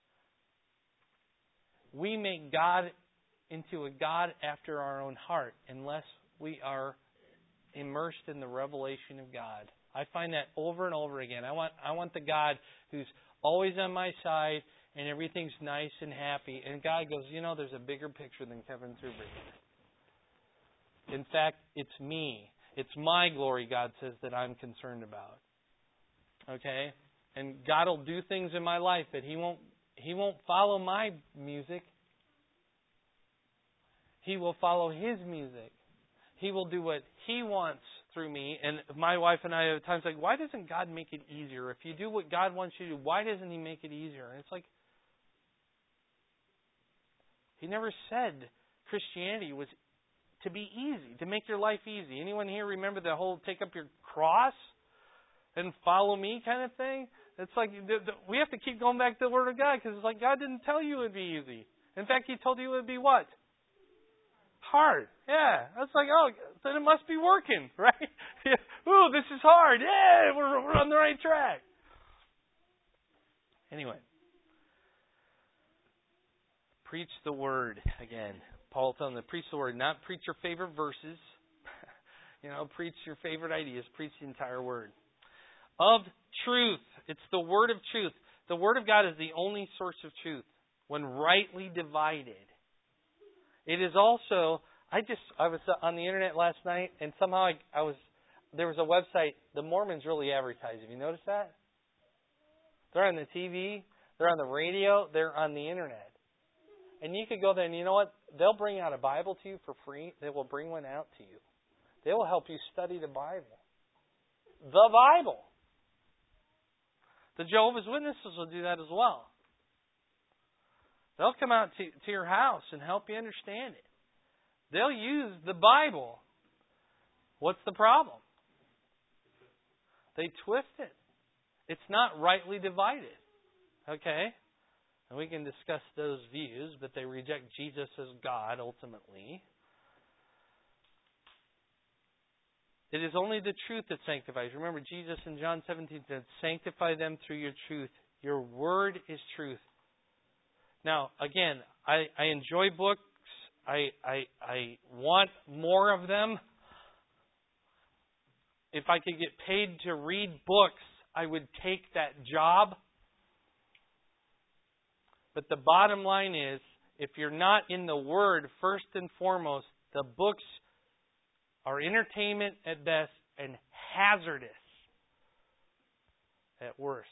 A: We make God into a God after our own heart unless we are immersed in the revelation of God. I find that over and over again. I want I want the God who's always on my side and everything's nice and happy. And God goes, you know, there's a bigger picture than Kevin Truber. In fact, it's me. It's my glory, God says, that I'm concerned about. Okay? And God will do things in my life that He won't He won't follow my music. He will follow His music. He will do what He wants through me. And my wife and I have times like, why doesn't God make it easier? If you do what God wants you to do, why doesn't He make it easier? And it's like, He never said Christianity was to be easy, to make your life easy. Anyone here remember the whole take up your cross and follow me kind of thing? It's like we have to keep going back to the Word of God because it's like God didn't tell you it would be easy. In fact, He told you it would be what? Hard. Yeah. That's like, oh, then it must be working, right? Ooh, this is hard. Yeah, we're, we're on the right track. Anyway. Preach the Word again. Paul tells them to preach the Word, not preach your favorite verses. you know, preach your favorite ideas. Preach the entire Word. Of truth. It's the Word of truth. The Word of God is the only source of truth when rightly divided. It is also, I just, I was on the internet last night and somehow I, I was, there was a website, the Mormons really advertise. Have you noticed that? They're on the T V, they're on the radio, they're on the internet. And you could go there and you know what? They'll bring out a Bible to you for free. They will bring one out to you. They will help you study the Bible. The Bible. The Jehovah's Witnesses will do that as well. They'll come out to, to your house and help you understand it. They'll use the Bible. What's the problem? They twist it. It's not rightly divided. Okay? And we can discuss those views, but they reject Jesus as God ultimately. It is only the truth that sanctifies. Remember, Jesus in John seventeen said, sanctify them through your truth. Your word is truth. Now, again, I, I enjoy books. I, I, I want more of them. If I could get paid to read books, I would take that job. But the bottom line is, if you're not in the Word, first and foremost, the books are entertainment at best and hazardous at worst.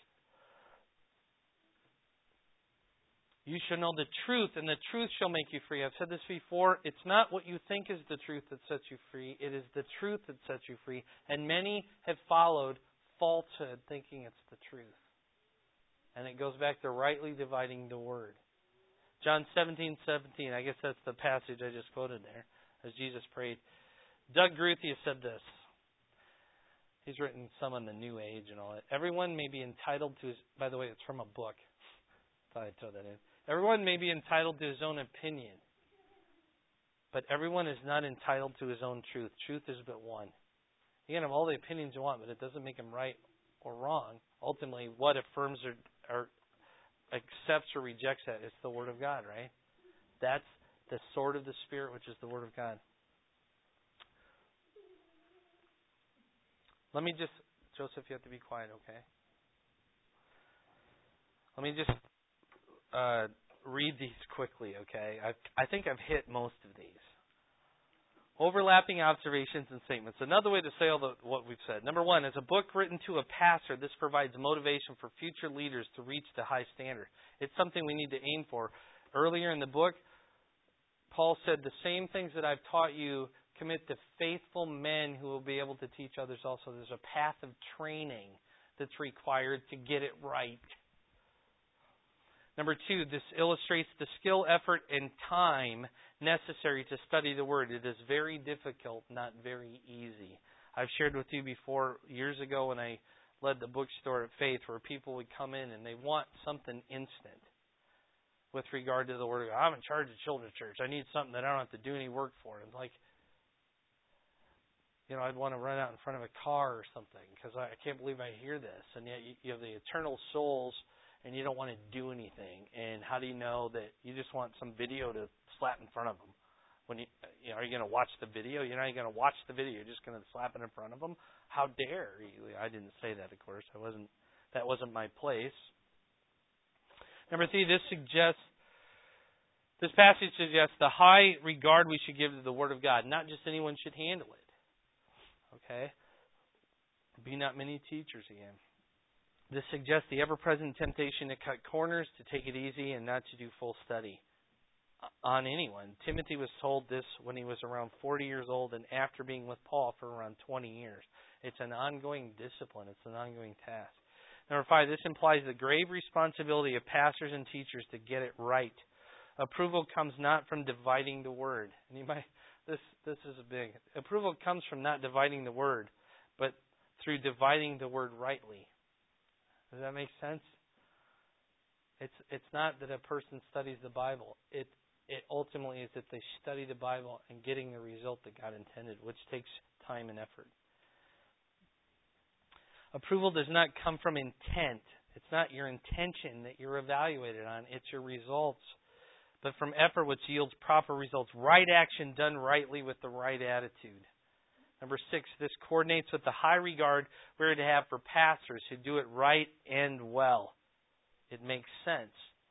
A: You shall know the truth, and the truth shall make you free. I've said this before. It's not what you think is the truth that sets you free. It is the truth that sets you free. And many have followed falsehood, thinking it's the truth. And it goes back to rightly dividing the Word. John seventeen seventeen, I guess that's the passage I just quoted there, as Jesus prayed. Doug Groothy said this. He's written some on the New Age and all that. Everyone may be entitled to his... By the way, it's from a book. Thought I'd throw that in. Everyone may be entitled to his own opinion. But everyone is not entitled to his own truth. Truth is but one. You can have all the opinions you want, but it doesn't make them right or wrong. Ultimately, what affirms or, or accepts or rejects that? It's the Word of God, right? That's the sword of the Spirit, which is the Word of God. Let me just, Joseph, you have to be quiet, okay? Let me just uh, read these quickly, okay? I I think I've hit most of these. Overlapping observations and statements. Another way to say all the, what we've said. Number one, as a book written to a pastor, this provides motivation for future leaders to reach the high standard. It's something we need to aim for. Earlier in the book, Paul said the same things that I've taught you, commit to faithful men who will be able to teach others also. There's a path of training that's required to get it right. Number two, this illustrates the skill, effort, and time necessary to study the Word. It is very difficult, not very easy. I've shared with you before, years ago when I led the bookstore at Faith, where people would come in and they want something instant with regard to the Word of God. I'm in charge of Children's Church. I need something that I don't have to do any work for. And like, you know, I'd want to run out in front of a car or something because I can't believe I hear this. And yet you have the eternal souls and you don't want to do anything. And how do you know that you just want some video to slap in front of them? When you, you know, are you going to watch the video? You're not going to watch the video. You're just going to slap it in front of them. How dare you? I didn't say that, of course. I wasn't. That wasn't my place. Number three, this suggests, this passage suggests the high regard we should give to the Word of God. Not just anyone should handle it. Okay? Be not many teachers again. This suggests the ever-present temptation to cut corners, to take it easy, and not to do full study on anyone. Timothy was told this when he was around forty years old and after being with Paul for around twenty years. It's an ongoing discipline. It's an ongoing task. Number five, this implies the grave responsibility of pastors and teachers to get it right. Approval comes not from dividing the Word. Anybody? This this is a big. Approval comes from not dividing the Word, but through dividing the Word rightly. Does that make sense? It's it's not that a person studies the Bible. It it ultimately is that they study the Bible and getting the result that God intended, which takes time and effort. Approval does not come from intent. It's not your intention that you're evaluated on. It's your results. But from effort which yields proper results. Right action done rightly with the right attitude. Number six, this coordinates with the high regard we're to have for pastors who do it right and well. It makes sense.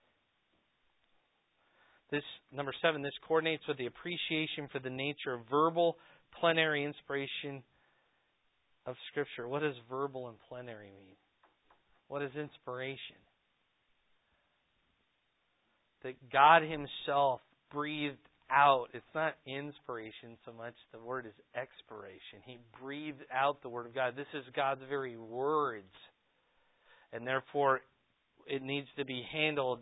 A: This number seven, this coordinates with the appreciation for the nature of verbal plenary inspiration of Scripture. What does verbal and plenary mean? What is inspiration? That God Himself breathed out. It's not inspiration so much. The word is expiration. He breathed out the Word of God. This is God's very words. And therefore, it needs to be handled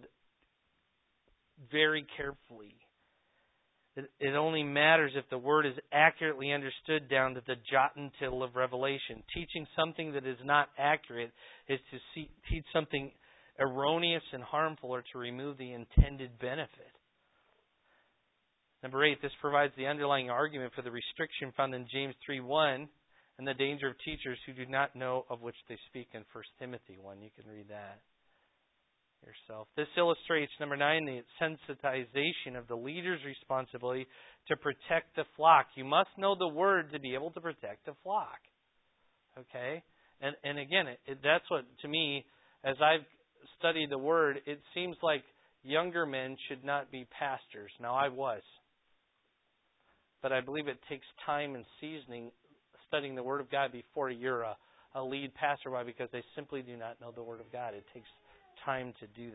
A: very carefully. It, it only matters if the Word is accurately understood down to the jot and tittle of revelation. Teaching something that is not accurate is to see, teach something erroneous and harmful or to remove the intended benefit. Number eight, this provides the underlying argument for the restriction found in James three one and the danger of teachers who do not know of which they speak in First Timothy one. You can read that yourself. This illustrates, number nine, the sensitization of the leader's responsibility to protect the flock. You must know the Word to be able to protect the flock. Okay? And and again, it, it, that's what, to me, as I've studied the Word, it seems like younger men should not be pastors. Now, I was. But I believe it takes time and seasoning studying the Word of God before you're a, a lead pastor. Why? Because they simply do not know the Word of God. It takes time to do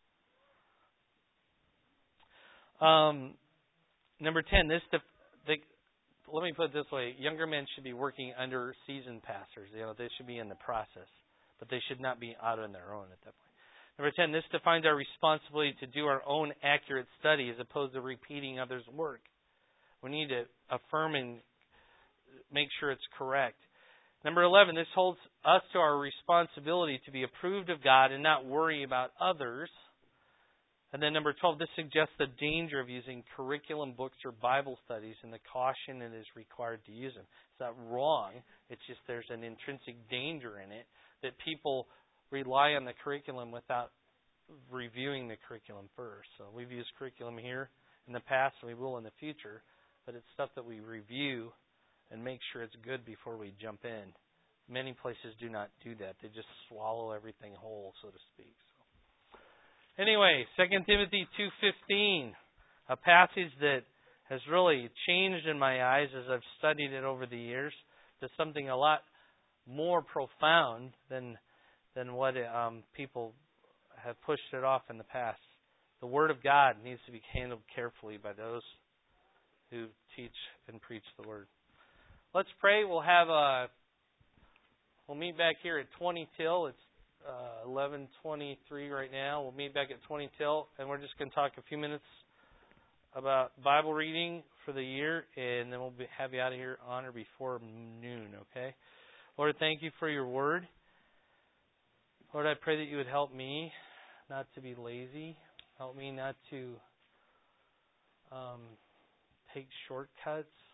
A: that. Um, number ten, this the, the, let me put it this way. Younger men should be working under seasoned pastors. You know, they should be in the process. But they should not be out on their own at that point. Number ten, this defines our responsibility to do our own accurate study as opposed to repeating others' work. We need to affirm and make sure it's correct. Number eleven, this holds us to our responsibility to be approved of God and not worry about others. And then number twelve, this suggests the danger of using curriculum books or Bible studies and the caution it is required to use them. It's not wrong. It's just there's an intrinsic danger in it that people rely on the curriculum without reviewing the curriculum first. So we've used curriculum here in the past and we will in the future, but it's stuff that we review and make sure it's good before we jump in many places do not do that. They just swallow everything whole, so to speak. So. Anyway, Second Timothy two fifteen, a passage that has really changed in my eyes as I've studied it over the years to something a lot more profound than than what um, people have pushed it off in the past. The Word of God needs to be handled carefully by those who teach and preach the Word. Let's pray. We'll have a we'll meet back here at twenty till. It's uh, eleven twenty-three right now. We'll meet back at twenty till, and we're just going to talk a few minutes about Bible reading for the year, and then we'll be, have you out of here on or before noon. Okay, Lord, thank you for your Word. Lord, I pray that you would help me not to be lazy. Help me not to um, take shortcuts.